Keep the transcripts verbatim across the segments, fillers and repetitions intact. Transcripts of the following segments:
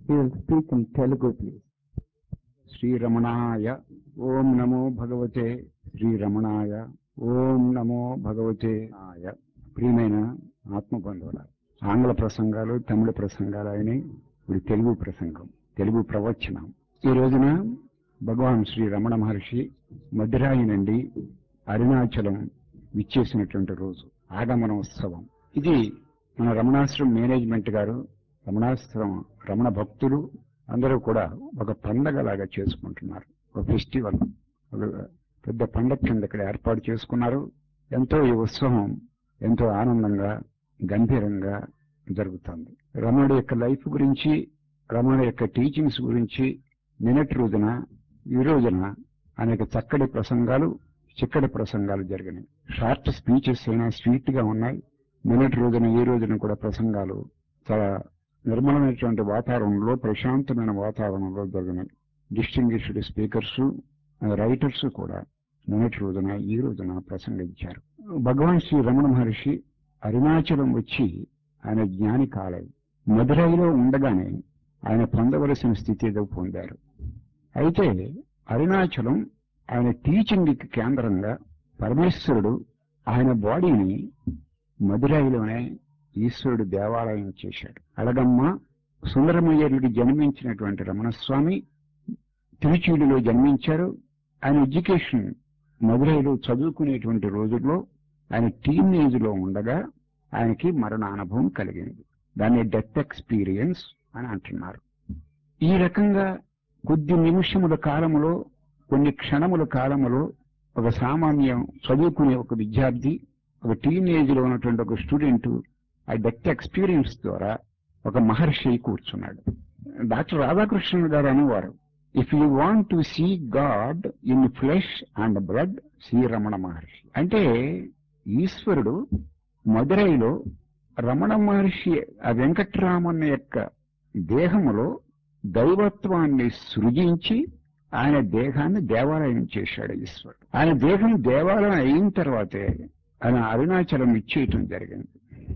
He will speak in Telugu, please. Shri రమణాయ ఓం నమో భగవతే శ్రీ రమణాయ ఓం నమో భగవతే ఆయ. ప్రియమైన ఆత్మబంధువుల ఆంగ్ల ప్రసంగాలు, తమిళ ప్రసంగాలు అయిన ఇప్పుడు తెలుగు ప్రసంగం, తెలుగు ప్రవచనం. ఈ రోజున భగవాన్ శ్రీ రమణ మహర్షి మధురాయి నుండి అరుణాచలం విచ్చేసినటువంటి రోజు, ఆగమన ఉత్సవం. ఇది మన రమణాశ్రమం మేనేజ్మెంట్ గారు, రమణాశ్రమం రమణ భక్తులు అందరూ కూడా ఒక పండగలాగా చేసుకుంటున్నారు. ఒక ఫెస్టివల్, ఒక పెద్ద పండగ కింద ఇక్కడ ఏర్పాటు చేసుకున్నారు. ఎంతో ఈ ఉత్సవం ఎంతో ఆనందంగా గంభీరంగా జరుగుతుంది. రమణుడి యొక్క లైఫ్ గురించి, రమణుడి యొక్క టీచింగ్స్ గురించి నిన్నటి రోజున ఈ రోజున అనేక చక్కటి ప్రసంగాలు, చిక్కటి ప్రసంగాలు జరిగినాయి. షార్ట్ స్పీచెస్ అయినా స్వీట్ గా ఉన్నాయి. నిన్నటి రోజున ఈ రోజున కూడా ప్రసంగాలు చాలా నిర్మలమైనటువంటి వాతావరణంలో, ప్రశాంతమైన వాతావరణంలో జరిగినాయి. డిస్టింగ్విష్డ్ స్పీకర్స్, రైటర్స్ కూడా నిన్నటి రోజున ఈ రోజున ప్రసంగించారు. భగవాన్ శ్రీ రమణ మహర్షి అరుణాచలం వచ్చి ఆయన జ్ఞాని కాలేదు. మధురైలో ఉండగానే ఆయన పొందవలసిన స్థితి ఏదో పొందారు. అయితే అరుణాచలం ఆయన టీచింగ్ కేంద్రంగా పరమేశ్వరుడు ఆయన బాడీని మధురైలోనే ఈశ్వరుడు దేవాలయం చేశాడు. అలగమ్మ సుందరమయ్యకి జన్మించినటువంటి రమణస్వామి తిరుచూడిలో జన్మించారు. ఆయన ఎడ్యుకేషన్ మధురైలో చదువుకునేటువంటి రోజుల్లో ఆయన టీనేజ్ లో ఉండగా ఆయనకి మరణ అనుభవం కలిగింది. దాన్ని డెత్ ఎక్స్పీరియన్స్ అని అంటున్నారు. ఈ రకంగా కొద్ది నిమిషముల కాలములో, కొన్ని క్షణముల కాలములో ఒక సామాన్యం చదువుకునే ఒక విద్యార్థి, ఒక టీనేజ్ లో ఉన్నటువంటి ఒక స్టూడెంట్ ఆ డెత్ ఎక్స్పీరియన్స్ ద్వారా ఒక మహర్షి కూర్చున్నాడు. డాక్టర్ రాధాకృష్ణన్ గారు అనేవారు, if you want to see God in flesh and blood, Shri Ramana Maharshi. అంటే ఈశ్వరుడు మధురైలో రమణ మహర్షి ఆ వెంకట్రామన్ యొక్క దేహములో దైవత్వాన్ని సృజించి ఆయన దేహాన్ని దేవాలయం చేశాడు ఈశ్వరుడు. ఆయన దేహం దేవాలయం అయిన తర్వాతే ఆయన అరుణాచలం ఇచ్చేయటం జరిగింది.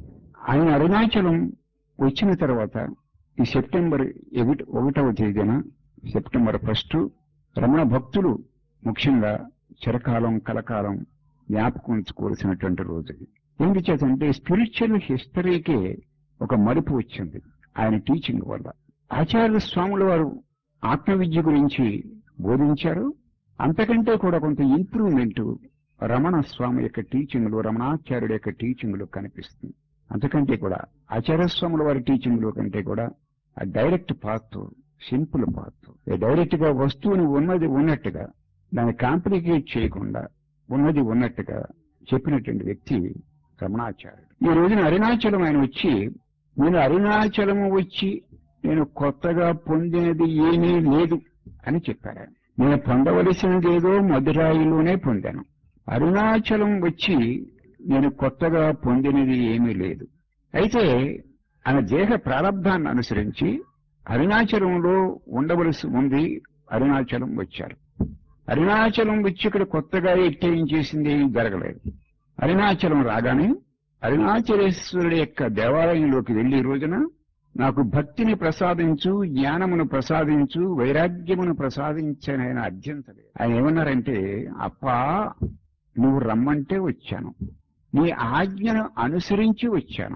ఆయన అరుణాచలం వచ్చిన తర్వాత ఈ సెప్టెంబర్ ఒకటవ తేదీన, సెప్టెంబర్ ఫస్ట్ రమణ భక్తులు ముఖ్యంగా చిరకాలం కలకాలం జ్ఞాపకం ఉంచుకోవాల్సినటువంటి రోజు. ఎందుచేతంటే స్పిరిచువల్ హిస్టరీకే ఒక మలుపు వచ్చింది ఆయన టీచింగ్ వల్ల. ఆచార్య స్వాముల వారు ఆత్మవిద్య గురించి బోధించారు. అంతకంటే కూడా కొంత ఇంప్రూవ్మెంట్ రమణ స్వామి యొక్క టీచింగ్ లో, రమణాచార్యుడి యొక్క టీచింగ్ లో కనిపిస్తుంది. అంతకంటే కూడా ఆచార్య స్వాముల వారి టీచింగ్ లో కంటే కూడా ఆ direct path, simple path, direct గా వస్తువుని ఉన్నది ఉన్నట్టుగా, దాన్ని కాంప్లికేట్ చేయకుండా ఉన్నది ఉన్నట్టుగా చెప్పినటువంటి వ్యక్తి రమణాచార్యుడు. ఈ రోజున అరుణాచలం ఆయన వచ్చి, నేను అరుణాచలము వచ్చి నేను కొత్తగా పొందినది ఏమీ లేదు అని చెప్పారు. నేను పొందవలసినది ఏదో మధురాయిలోనే పొందాను. అరుణాచలం వచ్చి నేను కొత్తగా పొందినది ఏమీ లేదు. అయితే ఆయన దేహ ప్రారంధాన్ని అనుసరించి అరుణాచలంలో ఉండవలసి ఉంది. అరుణాచలం వచ్చారు. అరుణాచలం వచ్చి ఇక్కడ కొత్తగా ఎట్టేం చేసింది ఏం జరగలేదు. అరుణాచలం రాగానే అరుణాచలేశ్వరుడి యొక్క దేవాలయంలోకి వెళ్లి రోజున నాకు భక్తిని ప్రసాదించు, జ్ఞానమును ప్రసాదించు, వైరాగ్యమును ప్రసాదించని ఆయన అర్జించలేదు. ఆయన ఏమన్నారంటే, అప్పా నువ్వు రమ్మంటే వచ్చాను, నీ ఆజ్ఞను అనుసరించి వచ్చాను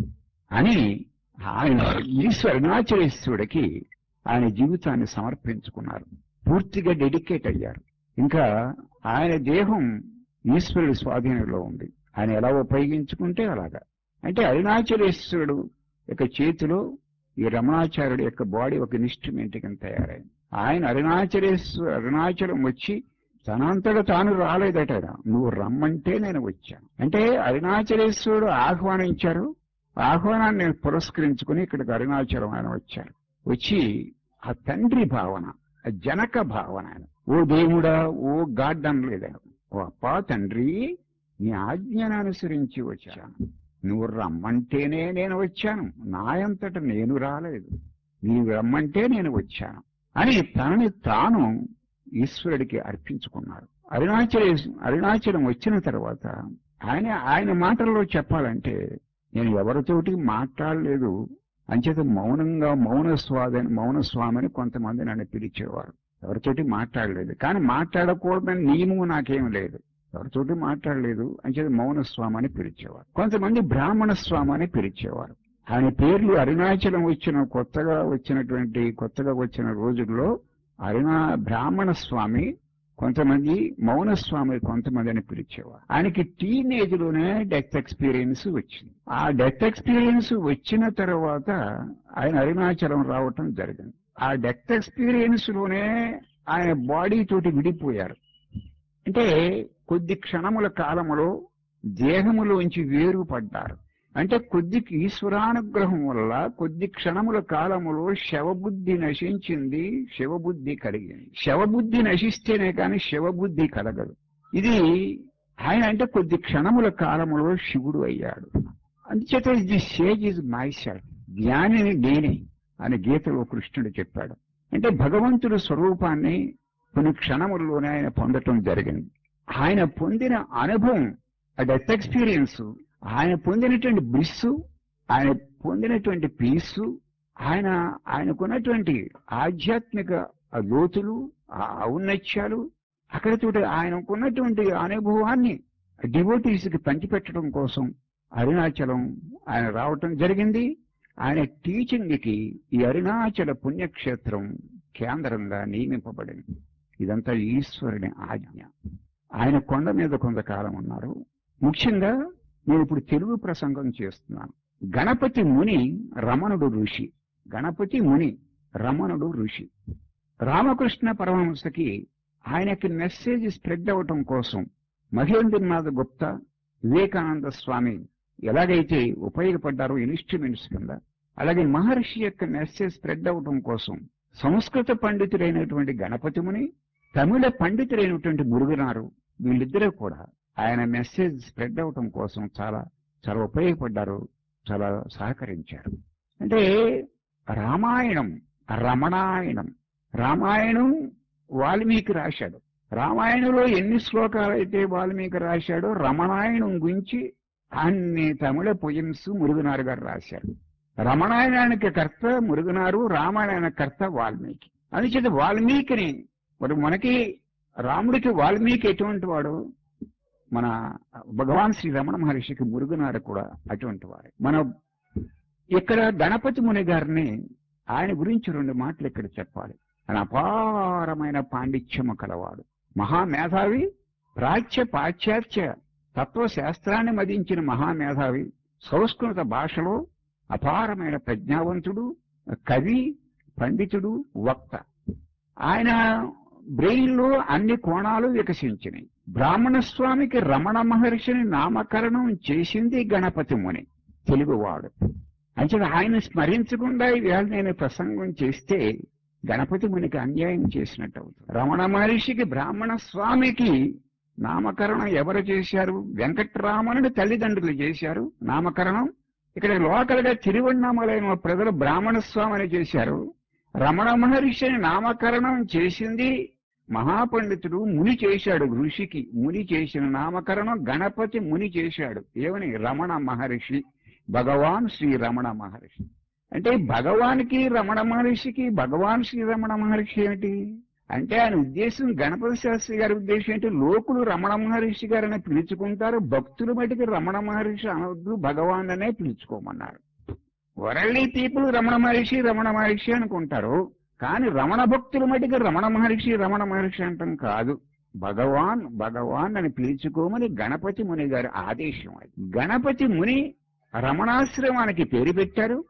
అని ఆయన ఈశ్వర అరుణాచలేశ్వరుడికి ఆయన జీవితాన్ని సమర్పించుకున్నారు. పూర్తిగా డెడికేట్ అయ్యారు. ఇంకా ఆయన దేహం ఈశ్వరుడి స్వాధీనంలో ఉంది. ఆయన ఎలా ఉపయోగించుకుంటే అలాగా. అంటే అరుణాచలేశ్వరుడు యొక్క చేతిలో ఈ రమణాచార్యుడి యొక్క బాడీ ఒక ఇన్స్ట్రుమెంట్ కింద తయారైంది. ఆయన అరుణాచలేశ్వర అరుణాచలం వచ్చి తనంతట తాను రాలేదట. నువ్వు రమ్మంటే నేను వచ్చాను అంటే అరుణాచలేశ్వరుడు ఆహ్వానించారు. ఆహ్వానాన్ని నేను పురస్కరించుకుని ఇక్కడికి అరుణాచలం ఆయన వచ్చారు. వచ్చి ఆ తండ్రి భావన, ఆ జనక భావన, ఆయన ఓ దేవుడా, ఓ గాడ్ అనలేదా, ఓ అప్పా తండ్రి నీ ఆజ్ఞను అనుసరించి వచ్చాను, నువ్వు రమ్మంటేనే నేను వచ్చాను, నా అంతట నేను రాలేదు, నీవు రమ్మంటే నేను వచ్చాను అని తనని తాను ఈశ్వరుడికి అర్పించుకున్నారు. అరుణాచల అరుణాచలం వచ్చిన తర్వాత ఆయన ఆయన మాటల్లో చెప్పాలంటే, నేను ఎవరితోటి మాట్లాడలేదు, అంచేత మౌనంగా మౌన స్వాదని మౌన స్వామిని కొంతమంది నన్ను పిలిచేవారు. ఎవరితోటి మాట్లాడలేదు, కానీ మాట్లాడకూడదని నియమం నాకేం లేదు. ఎవరితోటి మాట్లాడలేదు అంచేత మౌన స్వామి అని పిలిచేవారు. కొంతమంది బ్రాహ్మణ స్వామి అని పిలిచేవారు. ఆయన పేర్లు అరుణాచలం వచ్చిన కొత్తగా వచ్చినటువంటి కొత్తగా వచ్చిన రోజుల్లో అరుణా బ్రాహ్మణ స్వామి, కొంతమంది మౌనస్వామి, కొంతమంది అని పిలిచేవారు. ఆయనకి టీనేజ్ లోనే డెత్ ఎక్స్పీరియన్స్ వచ్చింది. ఆ డెత్ ఎక్స్పీరియన్స్ వచ్చిన తర్వాత ఆయన అరుణాచలం రావటం జరిగింది. ఆ డెత్ ఎక్స్పీరియన్స్ లోనే ఆయన బాడీ తోటి విడిపోయారు. అంటే కొద్ది క్షణముల కాలములో దేహములోంచి వేరు పడ్డారు. అంటే కొద్ది ఈశ్వరానుగ్రహం వల్ల కొద్ది క్షణముల కాలములో శవబుద్ధి నశించింది, శివబుద్ధి కలిగింది. శవబుద్ధి నశిస్తేనే కానీ శివబుద్ధి కలగదు. ఇది ఆయన అంటే కొద్ది క్షణముల కాలములో శివుడు అయ్యాడు. అందుచేత the sage is my self, జ్ఞానిని నేనే అని గీతలో కృష్ణుడు చెప్పాడు. అంటే భగవంతుడి స్వరూపాన్ని కొన్ని క్షణముల్లోనే ఆయన పొందటం జరిగింది. ఆయన పొందిన అనుభవం, ఆ డెత్ ఎక్స్పీరియన్స్, ఆయన పొందినటువంటి బ్లిస్సు, ఆయన పొందినటువంటి పీసు, ఆయన ఆయనకున్నటువంటి ఆధ్యాత్మిక లోతులు, ఆ ఔన్నత్యాలు, అక్కడతో ఆయనకున్నటువంటి అనుభవాన్ని డివోటీస్కి పంచిపెట్టడం కోసం అరుణాచలం ఆయన రావటం జరిగింది. ఆయన టీచింగ్కి ఈ అరుణాచల పుణ్యక్షేత్రం కేంద్రంగా నియమింపబడింది. ఇదంతా ఈశ్వరుని ఆజ్ఞ. ఆయన కొండ మీద కొంతకాలం ఉన్నారు. ముఖ్యంగా నేను ఇప్పుడు తెలుగు ప్రసంగం చేస్తున్నాను. గణపతి ముని రమణుడు ఋషి. గణపతి ముని రమణుడు ఋషి. రామకృష్ణ పరమహంసకి ఆయనకి మెసేజ్ స్ప్రెడ్ అవటం కోసం మహేంద్రనాథ్ గుప్తా, వివేకానంద స్వామి ఎలాగైతే ఉపయోగపడ్డారో ఇన్స్ట్రుమెంట్స్ కింద, అలాగే మహర్షి యొక్క మెసేజ్ స్ప్రెడ్ అవటం కోసం సంస్కృత పండితుడైనటువంటి గణపతి ముని, తమిళ పండితుడైనటువంటి మురుగనారు, వీళ్ళిద్దరూ కూడా ఆయన మెసేజ్ స్ప్రెడ్ అవటం కోసం చాలా చాలా ఉపయోగపడ్డారు, చాలా సహకరించారు. అంటే రామాయణం రమణాయణం. రామాయణం వాల్మీకి రాశాడు. రామాయణంలో ఎన్ని శ్లోకాలు అయితే వాల్మీకి రాశాడో రమణాయణం గురించి అన్ని తమిళ పొయిమ్స్ మురుగనారు గారు రాశారు. రమణాయణానికి కర్త మురుగనారు, రామాయణ కర్త వాల్మీకి. అందుచేత వాల్మీకిని మరి మనకి రాముడికి వాల్మీకి ఎటువంటి వాడు, మన భగవాన్ శ్రీ రమణ మహర్షికి మురుగనారు కూడా అటువంటి వాడు. మన ఇక్కడ గణపతి ముని గారిని ఆయన గురించి రెండు మాటలు ఇక్కడ చెప్పాలి. ఆయన అపారమైన పాండిత్యము కలవాడు, మహామేధావి, ప్రాచ్య పాశ్చాత్య తత్వశాస్త్రాన్ని మదించిన మహామేధావి, సంస్కృత భాషలో అపారమైన ప్రజ్ఞావంతుడు, కవి, పండితుడు, వక్త. ఆయన బ్రెయిన్లో అన్ని కోణాలు వికసించినాయి. బ్రాహ్మణ స్వామికి రమణ మహర్షిని నామకరణం చేసింది గణపతి ముని, తెలుగువాడు. అంటే ఆయన స్మరించకుండా ఈవేళ నేను ప్రసంగం చేస్తే గణపతి మునికి అన్యాయం చేసినట్టు అవుతుంది. రమణ మహర్షికి బ్రాహ్మణ స్వామికి నామకరణం ఎవరు చేశారు? వెంకట్రామనుడి తల్లిదండ్రులు చేశారు నామకరణం. ఇక్కడ లోకల్ గా తిరువణ్ణామలైన ప్రజలు బ్రాహ్మణ స్వామిని చేశారు. రమణ మహర్షిని నామకరణం చేసింది మహాపండితుడు ముని చేశాడు. ఋషికి ముని చేసిన నామకరణం గణపతి ముని చేశాడు. ఏమని? రమణ మహర్షి, భగవాన్ శ్రీ రమణ మహర్షి. అంటే భగవానికి రమణ మహర్షికి భగవాన్ శ్రీ రమణ మహర్షి ఏమిటి అంటే ఆయన ఉద్దేశం, గణపతి శాస్త్రి గారి ఉద్దేశం ఏంటి? లోకులు రమణ మహర్షి గారని పిలుచుకుంటారు, భక్తులు మటుకు రమణ మహర్షి అనవద్దు, భగవాన్ అనే పిలుచుకోమన్నారు. వరల్డీ పీపుల్ రమణ మహర్షి రమణ మహర్షి అనుకుంటారు, కానీ రమణ భక్తులు మటుకు రమణ మహర్షి రమణ మహర్షి అంటాం కాదు, భగవాన్ భగవాన్ అని పిలుచుకోమని గణపతి ముని గారి ఆదేశం. అది గణపతి ముని రమణాశ్రమానికి పేరు పెట్టారు.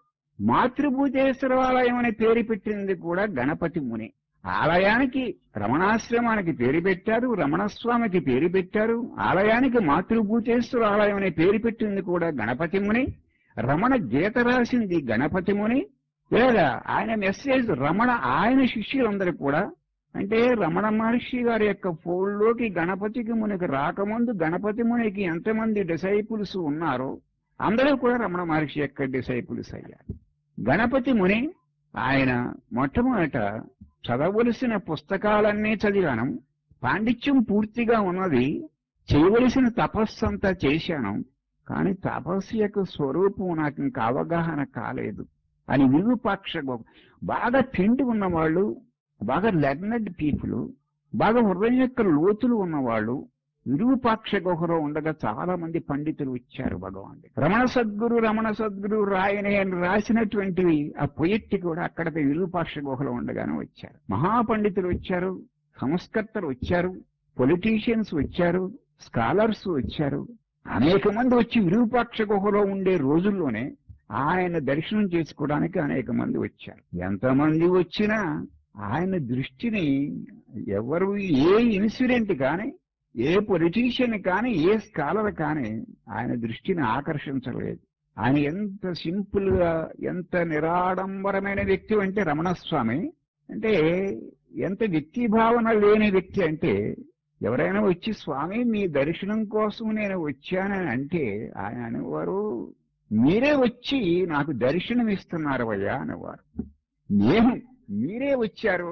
మాతృభూతేశ్వరాలయం అనే పేరు పెట్టింది కూడా గణపతి ముని. ఆలయానికి రమణాశ్రమానికి పేరు పెట్టారు, రమణస్వామికి పేరు పెట్టారు. ఆలయానికి మాతృభూతేశ్వర ఆలయం అనే పేరు పెట్టింది కూడా గణపతి ముని. రమణ గీత రాసింది గణపతి ముని. లేదా ఆయన మెసేజ్ రమణ ఆయన శిష్యులందరూ కూడా, అంటే రమణ మహర్షి గారి యొక్క ఫోల్డ్లోకి గణపతికి మునికి రాకముందు గణపతి మునికి ఎంతమంది డిసైపుల్స్ ఉన్నారో అందరూ కూడా రమణ మహర్షి యొక్క డిసైపుల్స్ అయ్యారు. గణపతి ముని ఆయన మొట్టమొదట చదవలసిన పుస్తకాలన్నీ చదివాను, పాండిత్యం పూర్తిగా ఉన్నది, చేయవలసిన తపస్సు అంతా చేశాను, కానీ తపస్సు యొక్క స్వరూపం నాకు ఇంకా అవగాహన కాలేదు. అని విరూపాక్ష గుహ. బాగా తిండి ఉన్నవాళ్ళు, బాగా లెర్నెడ్ పీపుల్, బాగా హృదయం యొక్క లోతులు ఉన్నవాళ్ళు విరూపాక్ష గుహలో ఉండగా చాలా మంది పండితులు వచ్చారు భగవాన్. రమణ సద్గురు రమణ సద్గురు రాయనే అని రాసినటువంటి ఆ పొయెట్టి కూడా అక్కడికి విరూపాక్ష గుహలో ఉండగానే వచ్చారు. మహాపండితులు వచ్చారు, సంస్కర్తలు వచ్చారు, పొలిటీషియన్స్ వచ్చారు, స్కాలర్స్ వచ్చారు. అనేక మంది వచ్చి విరూపాక్ష గుహలో ఉండే రోజుల్లోనే ఆయన దర్శనం చేసుకోవడానికి అనేక మంది వచ్చారు. ఎంతమంది వచ్చినా ఆయన దృష్టిని ఎవరు, ఏ ఇన్సిడెంట్ కానీ, ఏ పొలిటీషియన్ కానీ, ఏ స్కాలర్ కానీ ఆయన దృష్టిని ఆకర్షించలేదు. ఆయన ఎంత సింపుల్ గా, ఎంత నిరాడంబరమైన వ్యక్తి అంటే రమణస్వామి అంటే ఎంత వ్యక్తి భావన లేని వ్యక్తి అంటే, ఎవరైనా వచ్చి స్వామి మీ దర్శనం కోసం నేను వచ్చానని అంటే ఆయన అనేవారు, మీరే వచ్చి నాకు దర్శనం ఇస్తున్నారు అయ్యా అనేవారు. నేను మీరే వచ్చారు,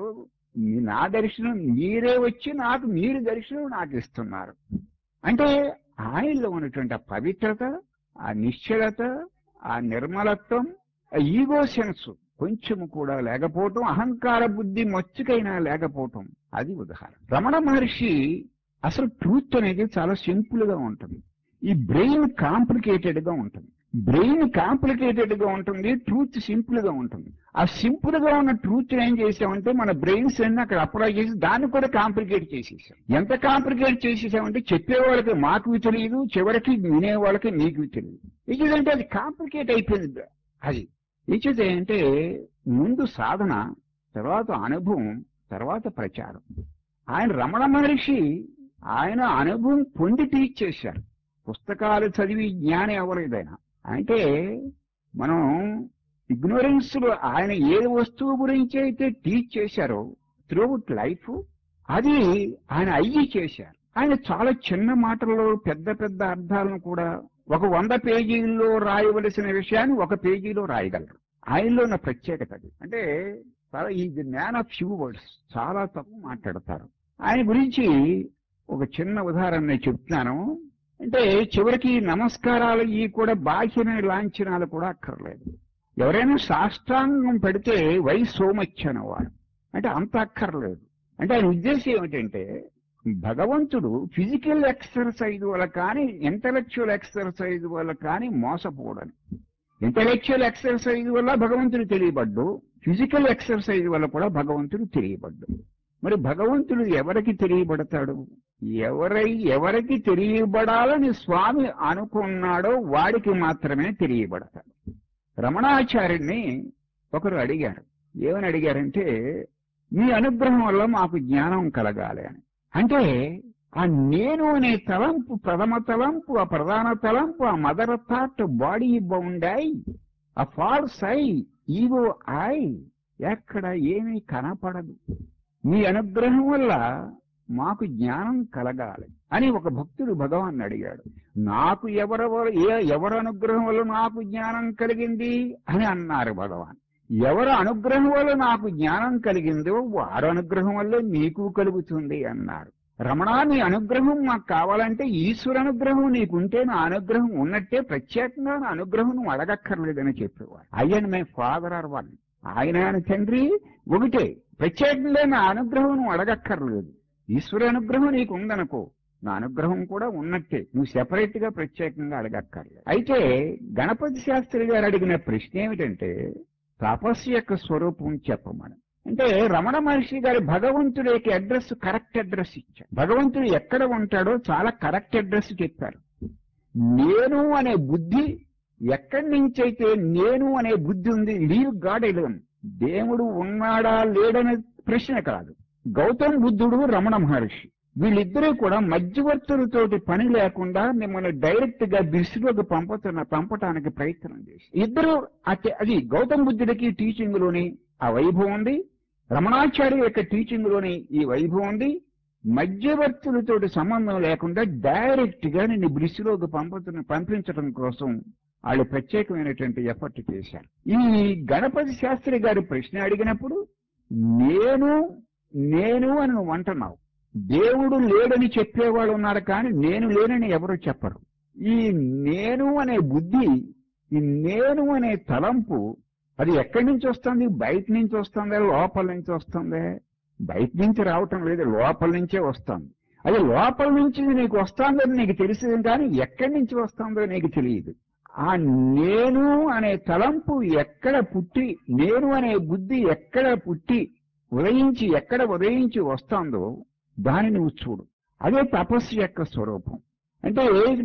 నా దర్శనం మీరే వచ్చి నాకు మీరు దర్శనం నాకు ఇస్తున్నారు అంటే ఆయనలో ఉన్నటువంటి ఆ పవిత్రత, ఆ నిశ్చలత, ఆ నిర్మలత్వం, ఆ ఈగో సెన్స్ కొంచెము కూడా లేకపోవటం, అహంకార బుద్ధి మచ్చుకైనా లేకపోవటం, అది ఉదాహరణ. రమణ మహర్షి అసలు ట్రూత్ అనేది చాలా సింపుల్ గా ఉంటుంది. ఈ బ్రెయిన్ కాంప్లికేటెడ్ గా ఉంటుంది. బ్రెయిన్ కాంప్లికేటెడ్ గా ఉంటుంది, ట్రూత్ సింపుల్ గా ఉంటుంది. ఆ సింపుల్ గా ఉన్న ట్రూత్ ఏం చేసామంటే మన బ్రెయిన్స్ అన్ని అక్కడ అప్లై చేసి దాన్ని కూడా కాంప్లికేట్ చేసేసాం. ఎంత కాంప్లికేట్ చేసేసామంటే చెప్పేవాళ్ళకి మాకు తెలియదు, చివరికి వినేవాళ్ళకి మీకు తెలియదు. ఎందుకంటే అది కాంప్లికేట్ అయిపోయింది. అది ఇచ్చేది అంటే ముందు సాధన, తర్వాత అనుభవం, తర్వాత ప్రచారం. ఆయన రమణ మహర్షి ఆయన అనుభవం పొంది టీచ్ చేశారు. పుస్తకాలు చదివి జ్ఞాని అవ్వలేదైనా. అంటే మనం ఇగ్నోరెన్స్ లో ఆయన ఏ వస్తువు గురించి అయితే టీచ్ చేశారో త్రూఅవుట్ లైఫ్, అది ఆయన అయ్యి చేశారు. ఆయన చాలా చిన్న మాటల్లో పెద్ద పెద్ద అర్థాలను కూడా ఒక వంద పేజీల్లో రాయవలసిన విషయాన్ని ఒక పేజీలో రాయగలరు. ఆయనలో ఉన్న ప్రత్యేకత అది. అంటే చాలా ఈ మ్యాన్ ఆఫ్ ఫ్యూ వర్డ్స్, చాలా తక్కువ మాట్లాడతారు. ఆయన గురించి ఒక చిన్న ఉదాహరణ నేను చెప్తున్నాను. అంటే చివరికి నమస్కారాలు ఈ కూడా బాహ్యమైన లాంఛనాలు కూడా అక్కర్లేదు. ఎవరైనా సాష్టాంగం పెడితే వై సో మచ్ అనేవాడు, అంటే అంత అక్కర్లేదు. అంటే ఆయన ఉద్దేశం ఏమిటంటే భగవంతుడు ఫిజికల్ ఎక్సర్సైజ్ వల్ల కానీ ఇంటలెక్చువల్ ఎక్సర్సైజ్ వల్ల కానీ మోసపోవడం. ఇంటలెక్చువల్ ఎక్సర్సైజ్ వల్ల భగవంతుడు తెలియబడ్డు, ఫిజికల్ ఎక్సర్సైజ్ వల్ల కూడా భగవంతుడు తెలియబడ్డు. మరి భగవంతుడు ఎవరికి తెలియబడతాడు? ఎవరై ఎవరికి తెలియబడాలని స్వామి అనుకున్నాడో వాడికి మాత్రమే తెలియబడతాడు. రమణాచార్యుడిని ఒకరు అడిగారు. ఏమని అడిగారంటే, మీ అనుగ్రహం వల్ల మాకు జ్ఞానం కలగాలి అని. అంటే ఆ నేను అనే తలంపు, ప్రథమ తలంపు, ఆ ప్రధాన తలంపు, ఆ mother thought body bound I, ఆ ఫాల్స్ ఐ, ఈగో ఐ ఎక్కడ ఏమీ కనపడదు. మీ అనుగ్రహం వల్ల మాకు జ్ఞానం కలగాలి అని ఒక భక్తుడు భగవాన్ అడిగాడు. నాకు ఎవరెవరు ఏ ఎవరి అనుగ్రహం వల్ల నాకు జ్ఞానం కలిగింది అని అన్నారు భగవాన్. ఎవరి అనుగ్రహం వల్ల నాకు జ్ఞానం కలిగిందో వారి అనుగ్రహం వల్ల నీకు కలుగుతుంది అన్నారు. రమణ, నీ అనుగ్రహం మాకు కావాలంటే ఈశ్వర అనుగ్రహం నీకుంటే నా అనుగ్రహం ఉన్నట్టే, ప్రత్యేకంగా నా అనుగ్రహం నువ్వు అడగక్కర్లేదని చెప్పేవాడు. I and my father are one, ఆయన ఆయన తండ్రి ఒకటే, ప్రత్యేకంగా నా అనుగ్రహం నువ్వు అడగక్కర్లేదు. ఈశ్వర అనుగ్రహం నీకు ఉందనుకో, నా అనుగ్రహం కూడా ఉన్నట్టే, నువ్వు సెపరేట్ గా ప్రత్యేకంగా అడగక్కర్లేదు. అయితే గణపతి శాస్త్రి గారు అడిగిన ప్రశ్న ఏమిటంటే తపస్సు యొక్క స్వరూపం చెప్పమని. అంటే రమణ మహర్షి గారి భగవంతుడి యొక్క అడ్రస్ కరెక్ట్ అడ్రస్ ఇచ్చారు. భగవంతుడు ఎక్కడ ఉంటాడో చాలా కరెక్ట్ అడ్రస్ చెప్పారు. నేను అనే బుద్ధి ఎక్కడి నుంచి అయితే నేను అనే బుద్ధి ఉంది, లీవ్ గాడ్ ఎలోన్, దేవుడు ఉన్నాడా లేడనే ప్రశ్న కాదు. గౌతమ్ బుద్ధుడు, రమణ మహర్షి వీళ్ళిద్దరూ కూడా మధ్యవర్తులతోటి పని లేకుండా మిమ్మల్ని డైరెక్ట్ గా దిశలోకి పంపుతున్న పంపటానికి ప్రయత్నం చేసి ఇద్దరు అతే అది గౌతమ్ బుద్ధుడికి టీచింగ్ లోని ఆ వైభవం ఉంది, రమణాచార్య యొక్క టీచింగ్ లోని ఈ వైభవం ఉంది. మధ్యవర్తులతోటి సంబంధం లేకుండా డైరెక్ట్ గా నిన్ను బ్రిస్లోకి పంపుతున్న పంపించడం కోసం వాళ్ళు ప్రత్యేకమైనటువంటి ఎఫర్ట్ చేశారు. ఈ గణపతి శాస్త్రి గారి ప్రశ్న అడిగినప్పుడు నేను నేను అని నువ్వు అంటున్నావు. దేవుడు లేడని చెప్పేవాడు ఉన్నాడు, కానీ నేను లేనని ఎవరు చెప్పరు. ఈ నేను అనే బుద్ధి, ఈ నేను అనే తలంపు అది ఎక్కడి నుంచి వస్తుంది? బయట నుంచి వస్తుందా, లోపల నుంచి వస్తుందా? బయట నుంచి రావటం లేదు, లోపల నుంచే వస్తుంది. అది లోపల నుంచి నీకు వస్తుందని నీకు తెలిసింది, కానీ ఎక్కడి నుంచి వస్తుందో నీకు తెలియదు. ఆ నేను అనే తలంపు ఎక్కడ పుట్టి, నేను అనే బుద్ధి ఎక్కడ పుట్టి ఉదయించి ఎక్కడ ఉదయించి వస్తుందో దాన్ని నువ్వు చూడు. అదే తపస్సు యొక్క స్వరూపం. అంటే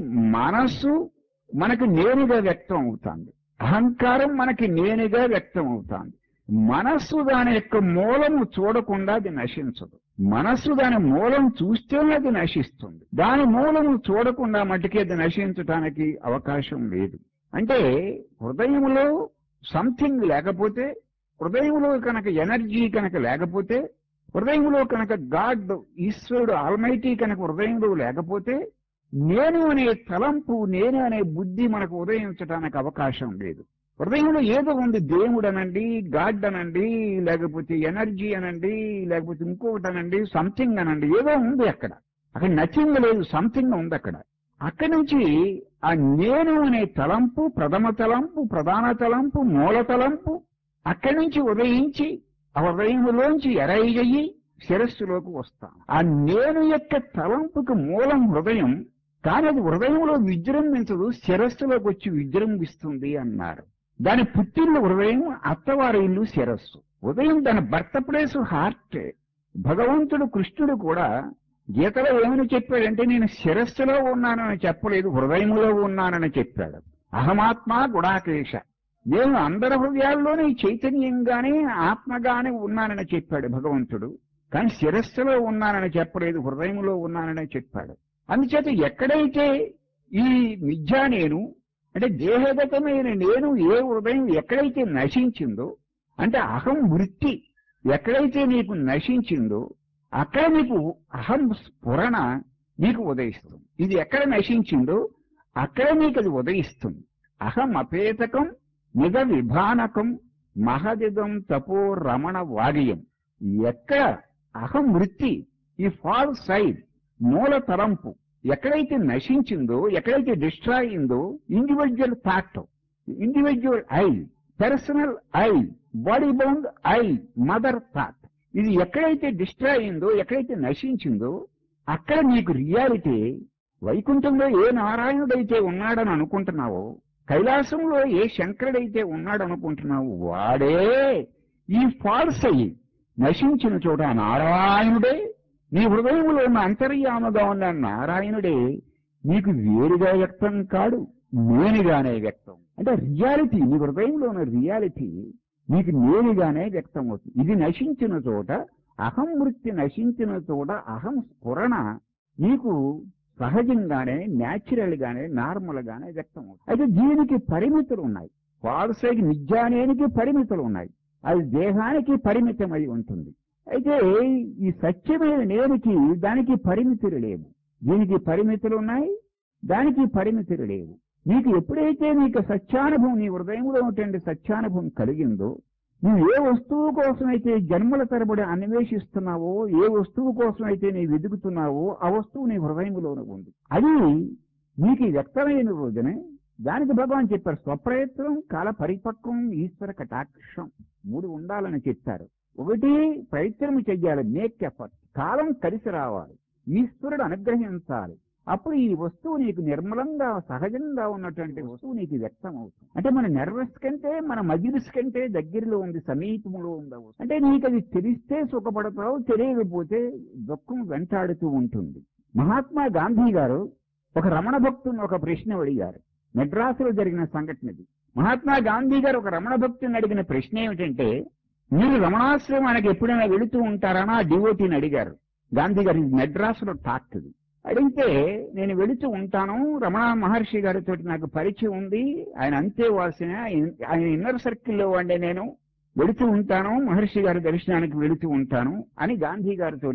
మనస్సు మనకు నేనుగా వ్యక్తం అవుతుంది, అహంకారం మనకి నేనుగా వ్యక్తం అవుతుంది. మనస్సు దాని యొక్క మూలము చూడకుండా అది నశించదు. మనస్సు దాని మూలం చూస్తేనే అది నశిస్తుంది. దాని మూలము చూడకుండా మటుకి అది నశించటానికి అవకాశం లేదు. అంటే హృదయంలో సంథింగ్ లేకపోతే, హృదయంలో కనుక ఎనర్జీ కనుక లేకపోతే, హృదయంలో కనుక గాడ్ ఈశ్వరుడు ఆల్మైటీ కనుక హృదయంలో లేకపోతే, నేను అనే తలంపు, నేను అనే బుద్ధి మనకు ఉదయించడానికి అవకాశం లేదు. హృదయంలో ఏదో ఉంది, దేవుడు అనండి, గాడ్ అనండి, లేకపోతే ఎనర్జీ అనండి, లేకపోతే ఇంకొకటి అనండి, సంథింగ్ అనండి, ఏదో ఉంది అక్కడ. అక్కడ నథింగ్ లేదు, సంథింగ్ ఉంది అక్కడ. అక్కడి నుంచి ఆ నేను అనే తలంపు, ప్రథమ తలంపు, ప్రధాన తలంపు, మూల తలంపు అక్కడి నుంచి ఉదయించి ఆ హృదయంలోంచి ఎరైజ్ అయ్యి శిరస్సులోకి వస్తాం. ఆ నేను యొక్క తలంపుకి మూలం హృదయం, కానీ అది హృదయంలో విజృంభించదు, శిరస్సులోకి వచ్చి విజృంభిస్తుంది అన్నారు. దాని పుట్టిల్లు హృదయం, అత్తవారి ఇల్లు శిరస్సు. ఉదయం దాని బర్త్ ప్లేస్ హార్ట్. భగవంతుడు కృష్ణుడు కూడా గీతలో ఏమని చెప్పాడంటే, నేను శిరస్సులో ఉన్నానని చెప్పలేదు, హృదయంలో ఉన్నానని చెప్పాడు. అహమాత్మ గుడాకేశ, నేను అందరి హృదయాల్లోనే చైతన్యంగానే ఆత్మగానే ఉన్నానని చెప్పాడు భగవంతుడు. కానీ శిరస్సులో ఉన్నానని చెప్పలేదు, హృదయంలో ఉన్నానని చెప్పాడు. అందుచేత ఎక్కడైతే ఈ మిథ్యా నేను అంటే దేహగతమైన నేను ఏ హృదయం ఎక్కడైతే నశించిందో, అంటే అహం వృత్తి ఎక్కడైతే నీకు నశించిందో అక్కడ నీకు అహం స్ఫురణ నీకు ఉదయిస్తుంది. ఇది ఎక్కడ నశించిందో అక్కడ నీకు అది ఉదయిస్తుంది. అహం అపేతకం నిజ విభానకం మహదిదం తపో రమణ వాగియం. ఎక్కడ అహం వృత్తి, ఈ ఫాల్ సైడ్ మూల తలంపు ఎక్కడైతే నశించిందో, ఎక్కడైతే డిస్ట్రాయ్ అయిందో, individual thought, individual I, personal I, body bound I, mother thought, ఇది ఎక్కడైతే డిస్ట్రాయ్ అయిందో, ఎక్కడైతే నశించిందో అక్కడ నీకు రియాలిటీ. వైకుంఠంలో ఏ నారాయణుడైతే ఉన్నాడని అనుకుంటున్నావో, కైలాసంలో ఏ శంకరుడైతే ఉన్నాడనుకుంటున్నావు, వాడే ఈ ఫాల్స్ అయ్యి నశించిన చోట నారాయణుడే, నీ హృదయంలో ఉన్న అంతర్యామగా ఉన్న నారాయణుడే నీకు వేరుగా వ్యక్తం కాడు, నేనుగానే వ్యక్తం. అంటే రియాలిటీ, నీ హృదయంలో ఉన్న రియాలిటీ నీకు నేనుగానే వ్యక్తం అవుతుంది. ఇది నశించిన చోట, అహం వృత్తి నశించిన చోట అహం స్ఫురణ నీకు సహజంగానే, న్యాచురల్ గానే, నార్మల్ గానే వ్యక్తం అవుతుంది. అయితే దీనికి పరిమితులు ఉన్నాయి. ఫాల్సైకి నిజానేనికి పరిమితులు ఉన్నాయి. అది దేహానికి పరిమితమై ఉంటుంది. అయితే ఈ సత్యమైన నేనికి దానికి పరిమితులు లేవు. దీనికి పరిమితులు ఉన్నాయి, దానికి పరిమితులు లేవు. నీకు ఎప్పుడైతే నీకు సత్యానుభవం, నీ హృదయంలో ఉన్నటువంటి సత్యానుభవం కలిగిందో, నువ్వు ఏ వస్తువు కోసమైతే జన్మల తరబడి అన్వేషిస్తున్నావో, ఏ వస్తువు కోసమైతే నీ వెతుకుతున్నావో ఆ వస్తువు నీ హృదయంలోనే ఉంది. అది నీకు వ్యక్తమైన రోజునే దానికి భగవాన్ చెప్పారు, స్వప్రయత్నం, కాల పరిపక్వం, ఈశ్వర కటాక్షం మూడు ఉండాలని చెప్పారు. ఒకటి ప్రయత్నం చెయ్యాలి, మేక్ ఎఫర్ట్, కాలం కలిసి రావాలి, ఈశ్వరుడు అనుగ్రహించాలి. అప్పుడు ఈ వస్తువు నీకు నిర్మలంగా సహజంగా ఉన్నటువంటి వస్తువు నీకు వ్యక్తం అవుతుంది. అంటే మన నెర్వస్ కంటే, మన మజిల్స్ కంటే దగ్గరలో ఉంది, సమీపంలో ఉంది. అంటే నీకు అది తెలిస్తే సుఖపడతావు, తెలియకపోతే దుఃఖం వెంటాడుతూ ఉంటుంది. మహాత్మా గాంధీ గారు ఒక రమణ భక్తుని ఒక ప్రశ్న అడిగారు. మెడ్రాసులో జరిగిన సంఘటన ఇది. మహాత్మా గాంధీ గారు ఒక రమణ భక్తుని అడిగిన ప్రశ్న ఏమిటంటే, మీరు రమణాశ్రమానికి ఎప్పుడైనా వెళుతూ ఉంటారని ఆ డివోటీని అడిగారు గాంధీ గారు. మెడ్రాసులో టాక్ ఇది. అడిగితే, నేను వెళుతూ ఉంటాను, రమణ మహర్షి గారితో నాకు పరిచయం ఉంది, ఆయన అంతే వాసిన, ఆయన ఇన్నర్ సర్కిల్లో వాడే, నేను వెళుతూ ఉంటాను, మహర్షి గారి దర్శనానికి వెళుతూ ఉంటాను అని గాంధీ గారితో